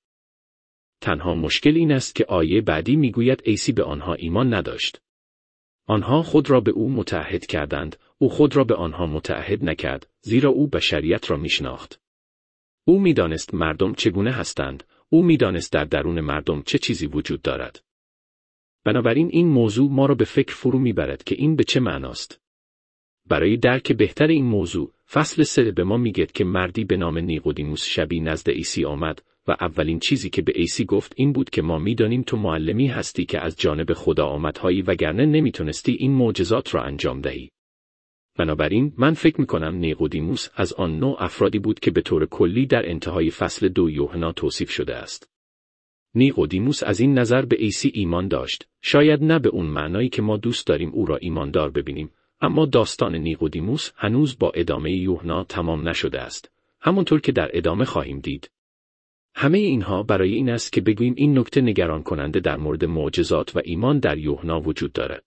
تنها مشکل این است که آیه بعدی میگوید عیسی به آنها ایمان نداشت. آنها خود را به او متعهد کردند، او خود را به آنها متعهد نکرد، زیرا او بشریت را میشناخت. او میدانست مردم چگونه هستند، او میدانست در درون مردم چه چیزی وجود دارد. بنابراین این موضوع ما را به فکر فرو میبرد که این به چه معناست. برای درک بهتر این موضوع، فصل سه به ما میگه که مردی به نام نیقودیموس شبی نزد عیسی آمد و اولین چیزی که به عیسی گفت این بود که ما میدانیم تو معلمی هستی که از جانب خدا آمدهایی وگرنه نمیتونستی این معجزات را انجام دهی. بنابراین من فکر میکنم نیقودیموس از آن نوع افرادی بود که به طور کلی در انتهای فصل دو یوحنا توصیف شده است. نیقودیموس از این نظر به عیسی ایمان داشت، شاید نه به اون معنایی که ما دوست داریم او را ایماندار ببینیم، اما داستان نیقودیموس هنوز با ادامه یوحنا تمام نشده است، همونطور که در ادامه خواهیم دید. همه اینها برای این است که بگوییم این نکته نگران کننده در مورد معجزات و ایمان در یوحنا وجود دارد.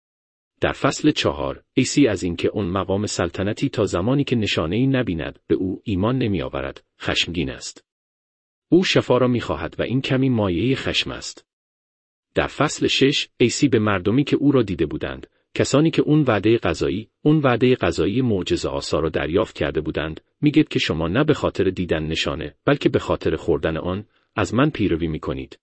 در فصل چهار، عیسی از اینکه اون مقام سلطنتی تا زمانی که نشانه‌ای نبیند به او ایمان نمی آورد، خشمگین است. او شفا را می خواهد و این کمی مایه خشم است. در فصل شش، عیسی به مردمی که او را دیده بودند، کسانی که اون وعده غذایی، اون وعده غذایی معجزه آسا را دریافت کرده بودند، میگه که شما نه به خاطر دیدن نشانه، بلکه به خاطر خوردن آن، از من پیروی میکنید.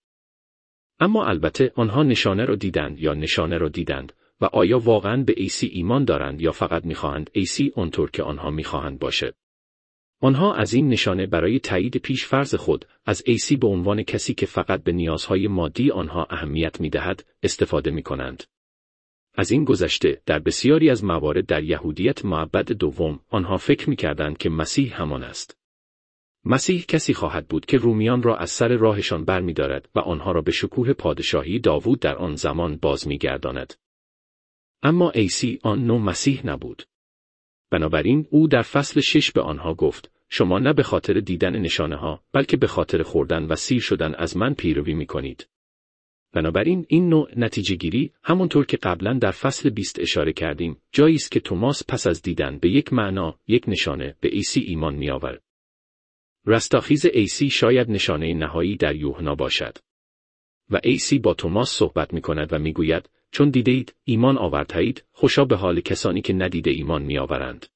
اما البته آنها نشانه را دیدند یا نشانه را دیدند و آیا واقعاً به عیسی ایمان دارند یا فقط میخواهند عیسی اونطور که آنها میخواهند باشد. آنها از این نشانه برای تایید پیش فرض خود از عیسی به عنوان کسی که فقط به نیازهای مادی آنها اهمیت میدهد استفاده میکنند. از این گذشته در بسیاری از موارد در یهودیت معبد دوم آنها فکر می‌کردند که مسیح همان است. مسیح کسی خواهد بود که رومیان را از سر راهشان برمی‌دارد و آنها را به شکوه پادشاهی داوود در آن زمان باز می‌گرداند. اما عیسی آن نوع مسیح نبود. بنابراین او در فصل شش به آنها گفت: شما نه به خاطر دیدن نشانه‌ها بلکه به خاطر خوردن و سیر شدن از من پیروی می‌کنید. بنابراین این نوع نتیجه گیری همونطور که قبلا در فصل بیست اشاره کردیم جایی است که توماس پس از دیدن به یک معنا، یک نشانه به عیسی ایمان می آورد. رستاخیز عیسی شاید نشانه نهایی در یوحنا باشد. و عیسی با توماس صحبت می کند و می گوید: چون دیدید ایمان آورده‌اید، خوشا به حال کسانی که ندیده ایمان می آورند.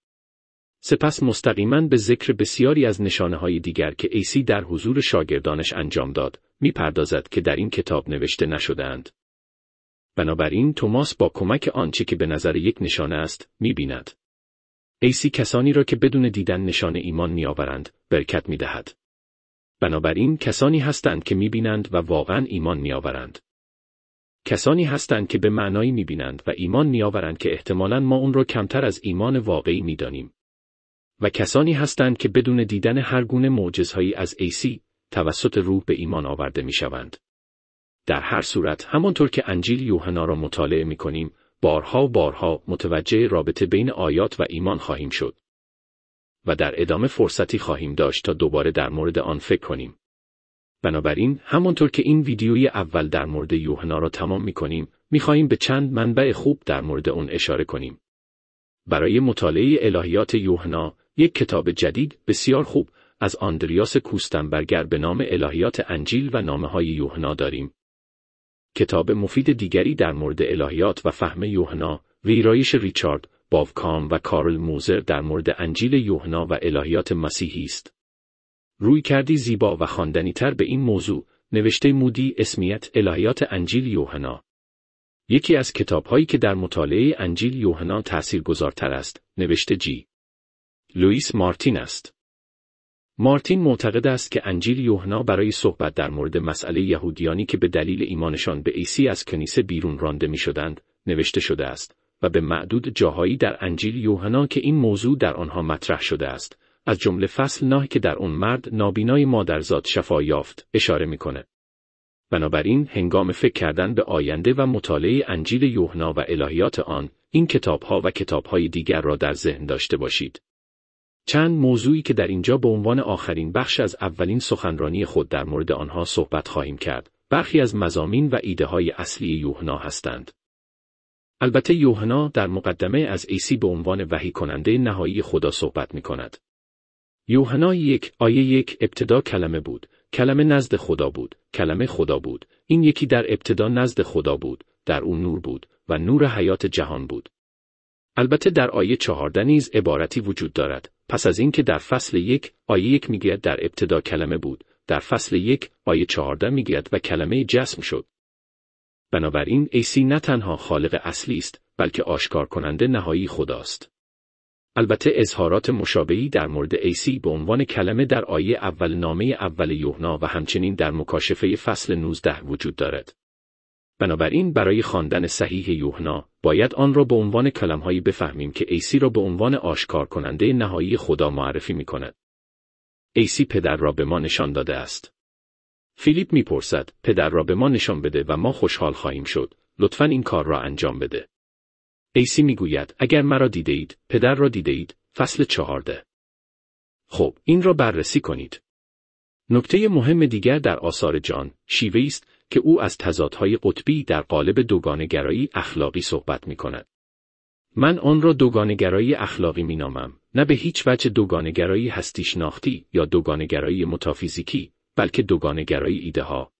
سپس مستقیما به ذکر بسیاری از نشانه‌های دیگر که عیسی در حضور شاگردانش انجام داد می‌پردازد که در این کتاب نوشته نشده‌اند. بنابراین توماس با کمک آنچه که به نظر یک نشانه است می‌بیند. عیسی کسانی را که بدون دیدن نشانه ایمان می‌آورند برکت می‌دهد. بنابراین کسانی هستند که می‌بینند و واقعاً ایمان می‌آورند. کسانی هستند که به معنایی می‌بینند و ایمان می‌آورند که احتمالاً ما اون را کمتر از ایمان واقعی می‌دانیم. و کسانی هستند که بدون دیدن هر گونه معجزهایی از عیسی توسط روح به ایمان آورده میشوند. در هر صورت همانطور که انجیل یوحنا را مطالعه میکنیم، بارها و بارها متوجه رابطه بین آیات و ایمان خواهیم شد. و در ادامه فرصتی خواهیم داشت تا دوباره در مورد آن فکر کنیم. بنابراین همانطور که این ویدیوی اول در مورد یوحنا را تمام میکنیم، میخواهیم به چند منبع خوب در مورد اون اشاره کنیم. برای مطالعه الهیات یوحنا، یک کتاب جدید بسیار خوب از آندریاس کوستنبرگر به نام الهیات انجیل و نامه‌های یوحنا داریم. کتاب مفید دیگری در مورد الهیات و فهم یوحنا، ویرایش ریچارد باوکام و کارل موزر در مورد انجیل یوحنا و الهیات مسیحی است. رویکردی زیبا و خواندنی‌تر به این موضوع، نوشته مودی اسمیت الهیات انجیل یوحنا. یکی از کتاب‌هایی که در مطالعه انجیل یوحنا تأثیرگذارتر است، نوشته جی. لوئیس مارتین است. مارتین معتقد است که انجیل یوحنا برای صحبت در مورد مسئله یهودیانی که به دلیل ایمانشان به عیسی از کنیسه بیرون رانده می‌شدند، نوشته شده است و به معدود جاهایی در انجیل یوحنا که این موضوع در آنها مطرح شده است، از جمله فصل نه که در آن مرد نابینای مادرزاد شفا یافت، اشاره می‌کند. بنابراین هنگام فکر کردن به آینده و مطالعه انجیل یوحنا و الهیات آن، این کتاب‌ها و کتاب‌های دیگر را در ذهن داشته باشید. چند موضوعی که در اینجا به عنوان آخرین بخش از اولین سخنرانی خود در مورد آنها صحبت خواهیم کرد، برخی از مضامین و ایده‌های اصلی یوحنا هستند. البته یوحنا در مقدمه از عیسی به عنوان وحی کننده نهایی خدا صحبت می‌کند. یوحنا یک آیه یک ابتدا کلمه بود، کلمه نزد خدا بود، کلمه خدا بود، این یکی در ابتدا نزد خدا بود، در او نور بود و نور حیات جهان بود. البته در آیه چهارده نیز عبارتی وجود دارد، پس از اینکه در فصل یک آیه یک میگوید در ابتدا کلمه بود، در فصل یک آیه چهارده میگوید و کلمه جسم شد. بنابراین عیسی نه تنها خالق اصلی است، بلکه آشکار کننده نهایی خداست. البته اظهارات مشابهی در مورد عیسی به عنوان کلمه در آیه اول نامه اول یوحنا و همچنین در مکاشفه فصل نوزده وجود دارد. بنابراین برای خواندن صحیح یوحنا باید آن را به عنوان کلمه‌هایی بفهمیم که عیسی را به عنوان آشکار کننده نهایی خدا معرفی می‌کند. عیسی پدر را به ما نشان داده است. فیلیپ می‌پرسد: پدر را به ما نشان بده و ما خوشحال خواهیم شد. لطفاً این کار را انجام بده. عیسی می‌گوید: اگر مرا دیدید، پدر را دیدید. فصل چهارده. خب، این را بررسی کنید. نکته مهم دیگر در آثار جان شیوه‌ای است که او از تضادهای قطبی در قالب دوگانه‌گرایی اخلاقی صحبت می‌کند. من آن را دوگانه‌گرایی اخلاقی می‌نامم، نه به هیچ وجه دوگانه‌گرایی هستی شناختی یا دوگانه‌گرایی متافیزیکی، بلکه دوگانه‌گرایی ایده‌ها.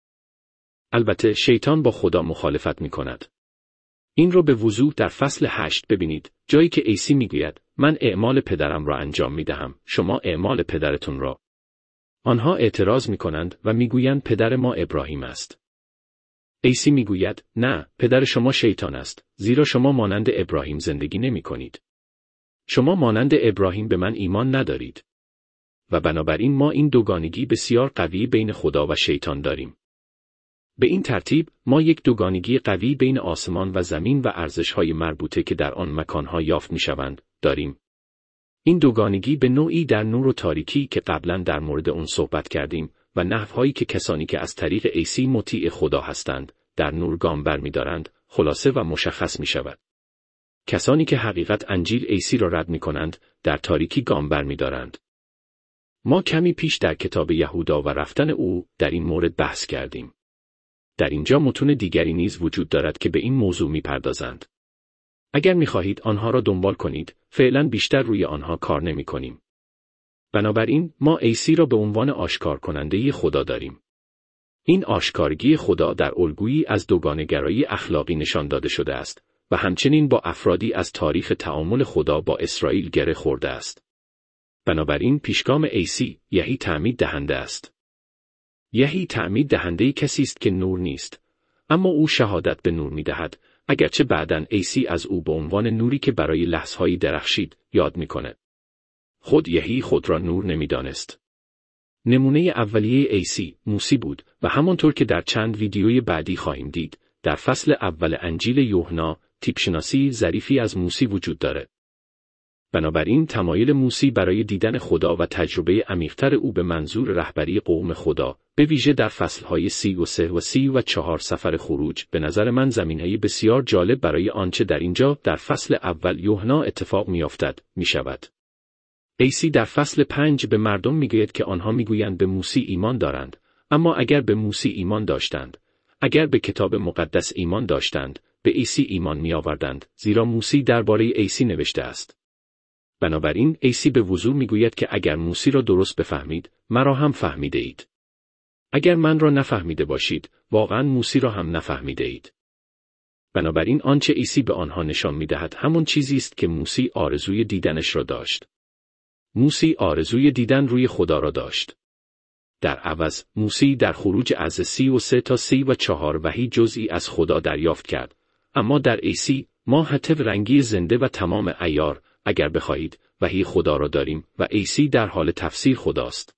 البته شیطان با خدا مخالفت می‌کند. این را به وضوح در فصل هشت ببینید، جایی که عیسی میگوید من اعمال پدرم را انجام می‌دهم، شما اعمال پدرتون را. آنها اعتراض می‌کنند و میگویند پدر ما ابراهیم است. عیسی میگوید نه، پدر شما شیطان است، زیرا شما مانند ابراهیم زندگی نمی‌کنید. شما مانند ابراهیم به من ایمان ندارید. و بنابراین ما این دوگانگی بسیار قوی بین خدا و شیطان داریم. به این ترتیب ما یک دوگانگی قوی بین آسمان و زمین و ارزش‌های مربوطه که در آن مکان‌ها یافت می‌شوند داریم. این دوگانگی به نوعی در نور و تاریکی که قبلا در مورد اون صحبت کردیم و نحوهایی که کسانی که از طریق عیسی مطیع خدا هستند در نور گام برمی‌دارند خلاصه و مشخص می‌شود. کسانی که حقیقت انجیل عیسی را رد می‌کنند در تاریکی گام برمی‌دارند. ما کمی پیش در کتاب یهودا و رفتن او در این مورد بحث کردیم. در اینجا متون دیگری نیز وجود دارد که به این موضوع می‌پردازند. اگر می‌خواهید آنها را دنبال کنید، فعلا بیشتر روی آنها کار نمی‌کنیم. بنابراین ما عیسی را به عنوان آشکار کننده خدا داریم. این آشکارگی خدا در الگویی از دوگانه‌گرایی اخلاقی نشان داده شده است و همچنین با افرادی از تاریخ تعامل خدا با اسرائیل گره خورده است. بنابراین پیشگام عیسی یحیی تعمید دهنده است. یحیی تعمید دهنده کسی است که نور نیست، اما او شهادت به نور می‌دهد، اگرچه بعداً عیسی از او به عنوان نوری که برای لحظه‌هایی درخشید یاد می‌کند. خود یحیی خود را نور نمی‌دانست. نمونه اولیه عیسی موسی بود و همانطور که در چند ویدیوی بعدی خواهیم دید، در فصل اول انجیل یوحنا تیپ‌شناسی ظریفی از موسی وجود دارد. بنابراین تمایل موسی برای دیدن خدا و تجربه عمیق‌تر او به منظور رهبری قوم خدا، به ویژه در فصل‌های سی و سه و سی و چهار سفر خروج، به نظر من زمینه‌ای بسیار جالب برای آنچه در اینجا در فصل اول یوحنا اتفاق می‌افتد می‌شود. عیسی در فصل پنج به مردم میگوید که آنها میگویند به موسی ایمان دارند، اما اگر به موسی ایمان داشتند، اگر به کتاب مقدس ایمان داشتند، به عیسی ایمان می‌آوردند، زیرا موسی درباره عیسی نوشته است. بنابراین عیسی به وضوح میگوید که اگر موسی را درست بفهمید، مرا هم فهمیده اید. اگر من را نفهمیده باشید، واقعا موسی را هم نفهمیده اید. بنابراین آنچه عیسی به آنها نشان میدهد همان چیزی است که موسی آرزوی دیدنش را داشت. موسی آرزوی دیدن روی خدا را داشت. در عوض موسی در خروج از سی و سه تا سی و چهار وحی جزئی از خدا دریافت کرد، اما در عیسی ما حتی رنگی زنده و تمام عیار، اگر بخواهید، وحی خدا را داریم و عیسی در حال تفسیر خداست.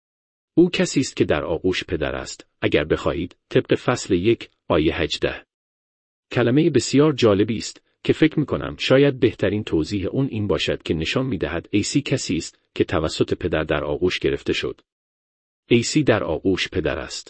او کسی است که در آغوش پدر است، اگر بخواهید، طبق فصل یک آیه هجده. کلمه بسیار جالبی است که فکر می‌کنم شاید بهترین توضیح اون این باشد که نشان می‌دهد عیسی کسی است که توسط پدر در آغوش گرفته شد. عیسی در آغوش پدر است.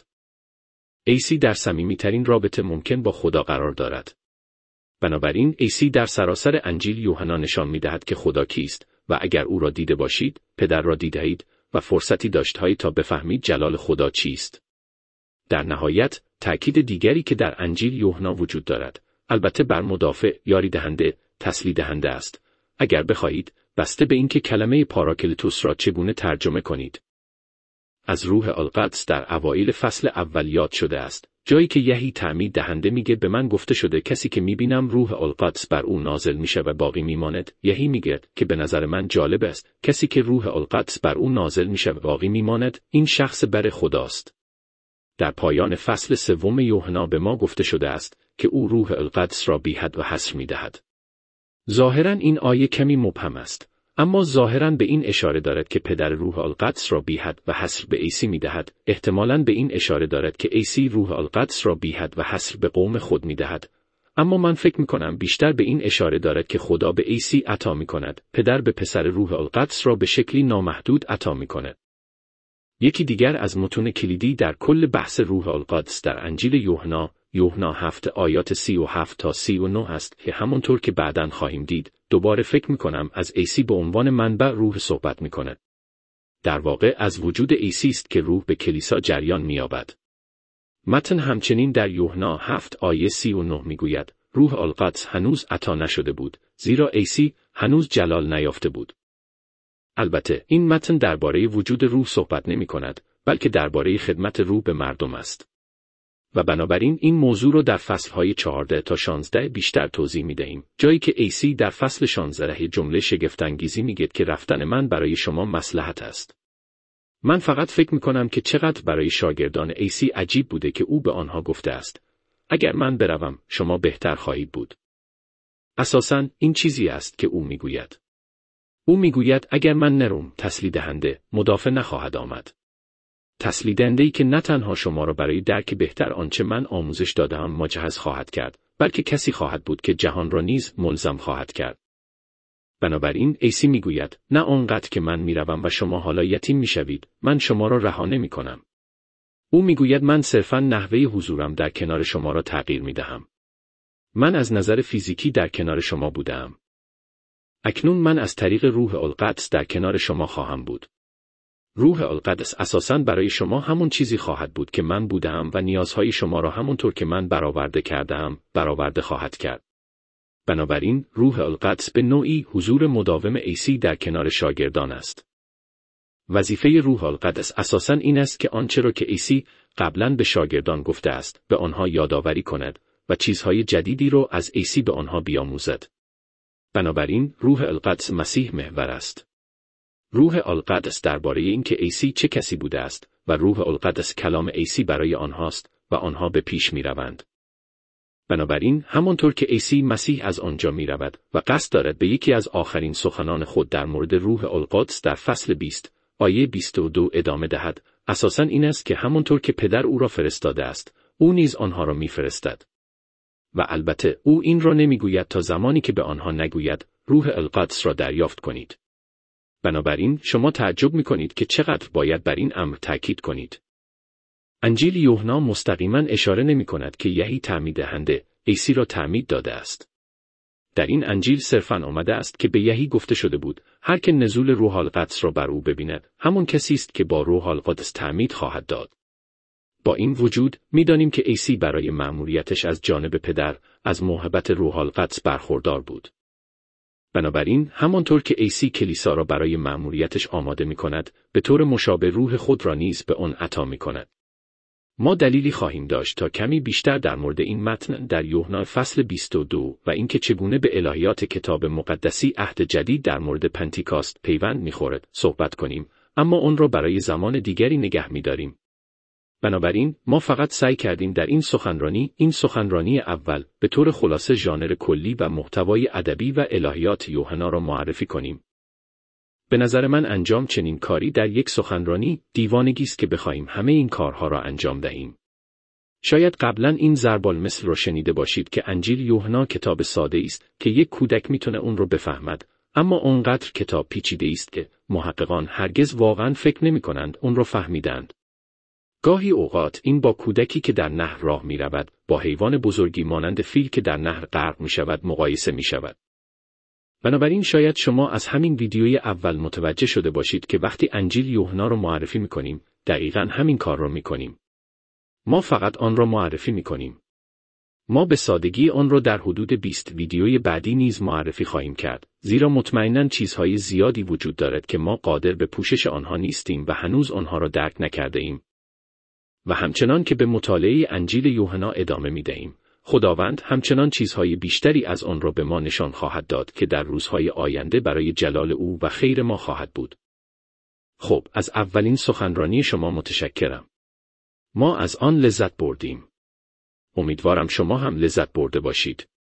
عیسی در صمیمیترین رابطه ممکن با خدا قرار دارد. بنابراین عیسی در سراسر انجیل یوحنا نشان می‌دهد که خدا کیست و اگر او را دیده باشید، پدر را دیده‌اید و فرصتی داشته‌اید تا بفهمید جلال خدا چیست. در نهایت، تأکید دیگری که در انجیل یوحنا وجود دارد، البته بر مدافع، یاری دهنده، تسلی دهنده است، اگر بخواهید، بسته به اینکه کلمه پاراکلیتوس را چگونه ترجمه کنید. از روح القدس در اوایل فصل اول یاد شده است، جایی که یحیی تعمید دهنده میگه به من گفته شده کسی که میبینم روح القدس بر او نازل میشه و باقی میماند. یحیی میگه که به نظر من جالب است، کسی که روح القدس بر او نازل میشه و باقی میماند، این شخص بر خداست. در پایان فصل سوم یوحنا به ما گفته شده است که او روح القدس را بی‌حد و حصر میدهد. ظاهراً این آیه کمی مبهم است، اما ظاهراً به این اشاره دارد که پدر روح القدس را بی‌حد و حصر به عیسی میدهد. احتمالاً به این اشاره دارد که عیسی روح القدس را بی‌حد و حصر به قوم خود میدهد. اما من فکر میکنم بیشتر به این اشاره دارد که خدا به عیسی عطا میکند، پدر به پسر روح القدس را به شکلی نامحدود عطا میکند. یکی دیگر از متون کلیدی در کل بحث روح القدس در انجیل یوحنا، یوحنا هفت آیات سی و هفت تا سی و نه است که همونطور که بعداً خواهیم دید، دوباره فکر میکنم از عیسی به عنوان منبع روح صحبت میکنه. در واقع از وجود عیسی است که روح به کلیسا جریان می‌یابد. متن همچنین در یوحنا هفت آیه سی و نه میگوید روح القدس هنوز عطا نشده بود، زیرا عیسی هنوز جلال نیافته بود. البته این متن درباره وجود روح صحبت نمی‌کند، بلکه درباره خدمت روح به مردم است. و بنابراین این موضوع رو در فصل‌های چهارده تا شانزده بیشتر توضیح می‌دهیم، جایی که عیسی در فصل شانزده جمله شگفت‌انگیزی میگه که رفتن من برای شما مصلحت است. من فقط فکر می‌کنم که چقدر برای شاگردان عیسی عجیب بوده که او به آنها گفته است اگر من بروم شما بهتر خواهید بود. اساساً این چیزی است که او میگوید. او میگوید اگر من نروم تسلی دهنده مدافع نخواهد آمد. تسلی دهنده‌ای که نه تنها شما را برای درک بهتر آنچه من آموزش داده‌ام مجهز خواهد کرد، بلکه کسی خواهد بود که جهان را نیز ملزم خواهد کرد. بنابراین عیسی میگوید نه آنقدر که من میروم و شما حالا یتیم میشوید، من شما را رها نمی‌کنم. او میگوید من صرفاً نحوه حضورم در کنار شما را تغییر میدهم. من از نظر فیزیکی در کنار شما بودم. اکنون من از طریق روح القدس در کنار شما خواهم بود. روح القدس اساساً برای شما همون چیزی خواهد بود که من بودم و نیازهای شما را همونطور که من برآورده کردم، برآورده خواهد کرد. بنابراین روح القدس به نوعی حضور مداوم عیسی در کنار شاگردان است. وظیفه روح القدس اساساً این است که آنچه را که عیسی قبلاً به شاگردان گفته است، به آنها یادآوری کند و چیزهای جدیدی را از عیسی به آنها بیاموزد. بنابراین روح القدس مسیح محور است. روح القدس درباره اینکه عیسی چه کسی بوده است و روح القدس کلام عیسی برای آنهاست و آنها به پیش می روند. بنابراین همانطور که عیسی مسیح از آنجا می رود و قصد دارد به یکی از آخرین سخنان خود در مورد روح القدس در فصل بیست آیه بیست و دو ادامه دهد، اساساً این است که همانطور که پدر او را فرستاده است، او نیز آنها را می فرستد. و البته او این را نمی گوید تا زمانی که به آنها نگوید روح القدس را دریافت کنید. بنابراین شما تعجب می کنید که چقدر باید بر این امر تاکید کنید. انجیل یوحنا مستقیما اشاره نمی کند که یحیی تعمید دهنده عیسی را تعمید داده است. در این انجیل صرفاً آمده است که به یحیی گفته شده بود هر که نزول روح القدس را بر او ببیند همون کسی است که با روح القدس تعمید خواهد داد. با این وجود می‌دانیم که عیسی برای مأموریتش از جانب پدر از موهبت روح القدس برخوردار بود. بنابراین همانطور که عیسی کلیسا را برای مأموریتش آماده می‌کند، به طور مشابه روح خود را نیز به آن عطا می‌کند. ما دلیلی خواهیم داشت تا کمی بیشتر در مورد این متن در یوحنا فصل بیست و دو و اینکه چگونه به الهیات کتاب مقدسی عهد جدید در مورد پنتیکاست پیوند می‌خورد صحبت کنیم، اما آن را برای زمان دیگری نگه می‌داریم. بنابراین ما فقط سعی کردیم در این سخنرانی، این سخنرانی اول، به طور خلاصه ژانر کلی و محتوای ادبی و الهیات یوحنا را معرفی کنیم. به نظر من انجام چنین کاری در یک سخنرانی دیوانگی است که بخواهیم همه این کارها را انجام دهیم. شاید قبلا این ضرب المثل را شنیده باشید که انجیل یوحنا کتاب ساده است که یک کودک میتونه اون رو بفهمد، اما اونقدر کتاب پیچیده است که محققان هرگز واقعا فکر نمی‌کنند اون رو فهمیدند. گاهی اوقات این با کودکی که در نهر راه می رود، با حیوان بزرگی مانند فیل که در نهر غرق می شود مقایسه می شود. بنابراین شاید شما از همین ویدیوی اول متوجه شده باشید که وقتی انجیل یوحنا را معرفی می کنیم، دقیقاً همین کار را می کنیم. ما فقط آن را معرفی می کنیم. ما به سادگی آن را در حدود بیست ویدیوی بعدی نیز معرفی خواهیم کرد، زیرا مطمئناً چیزهای زیادی وجود دارد که ما قادر به پوشش آنها نیستیم و هنوز آنها را درک نکرده ایم. و همچنان که به مطالعه انجیل یوحنا ادامه می‌دهیم، خداوند همچنان چیزهای بیشتری از آن را به ما نشان خواهد داد که در روزهای آینده برای جلال او و خیر ما خواهد بود. خب، از اولین سخنرانی شما متشکرم. ما از آن لذت بردیم. امیدوارم شما هم لذت برده باشید.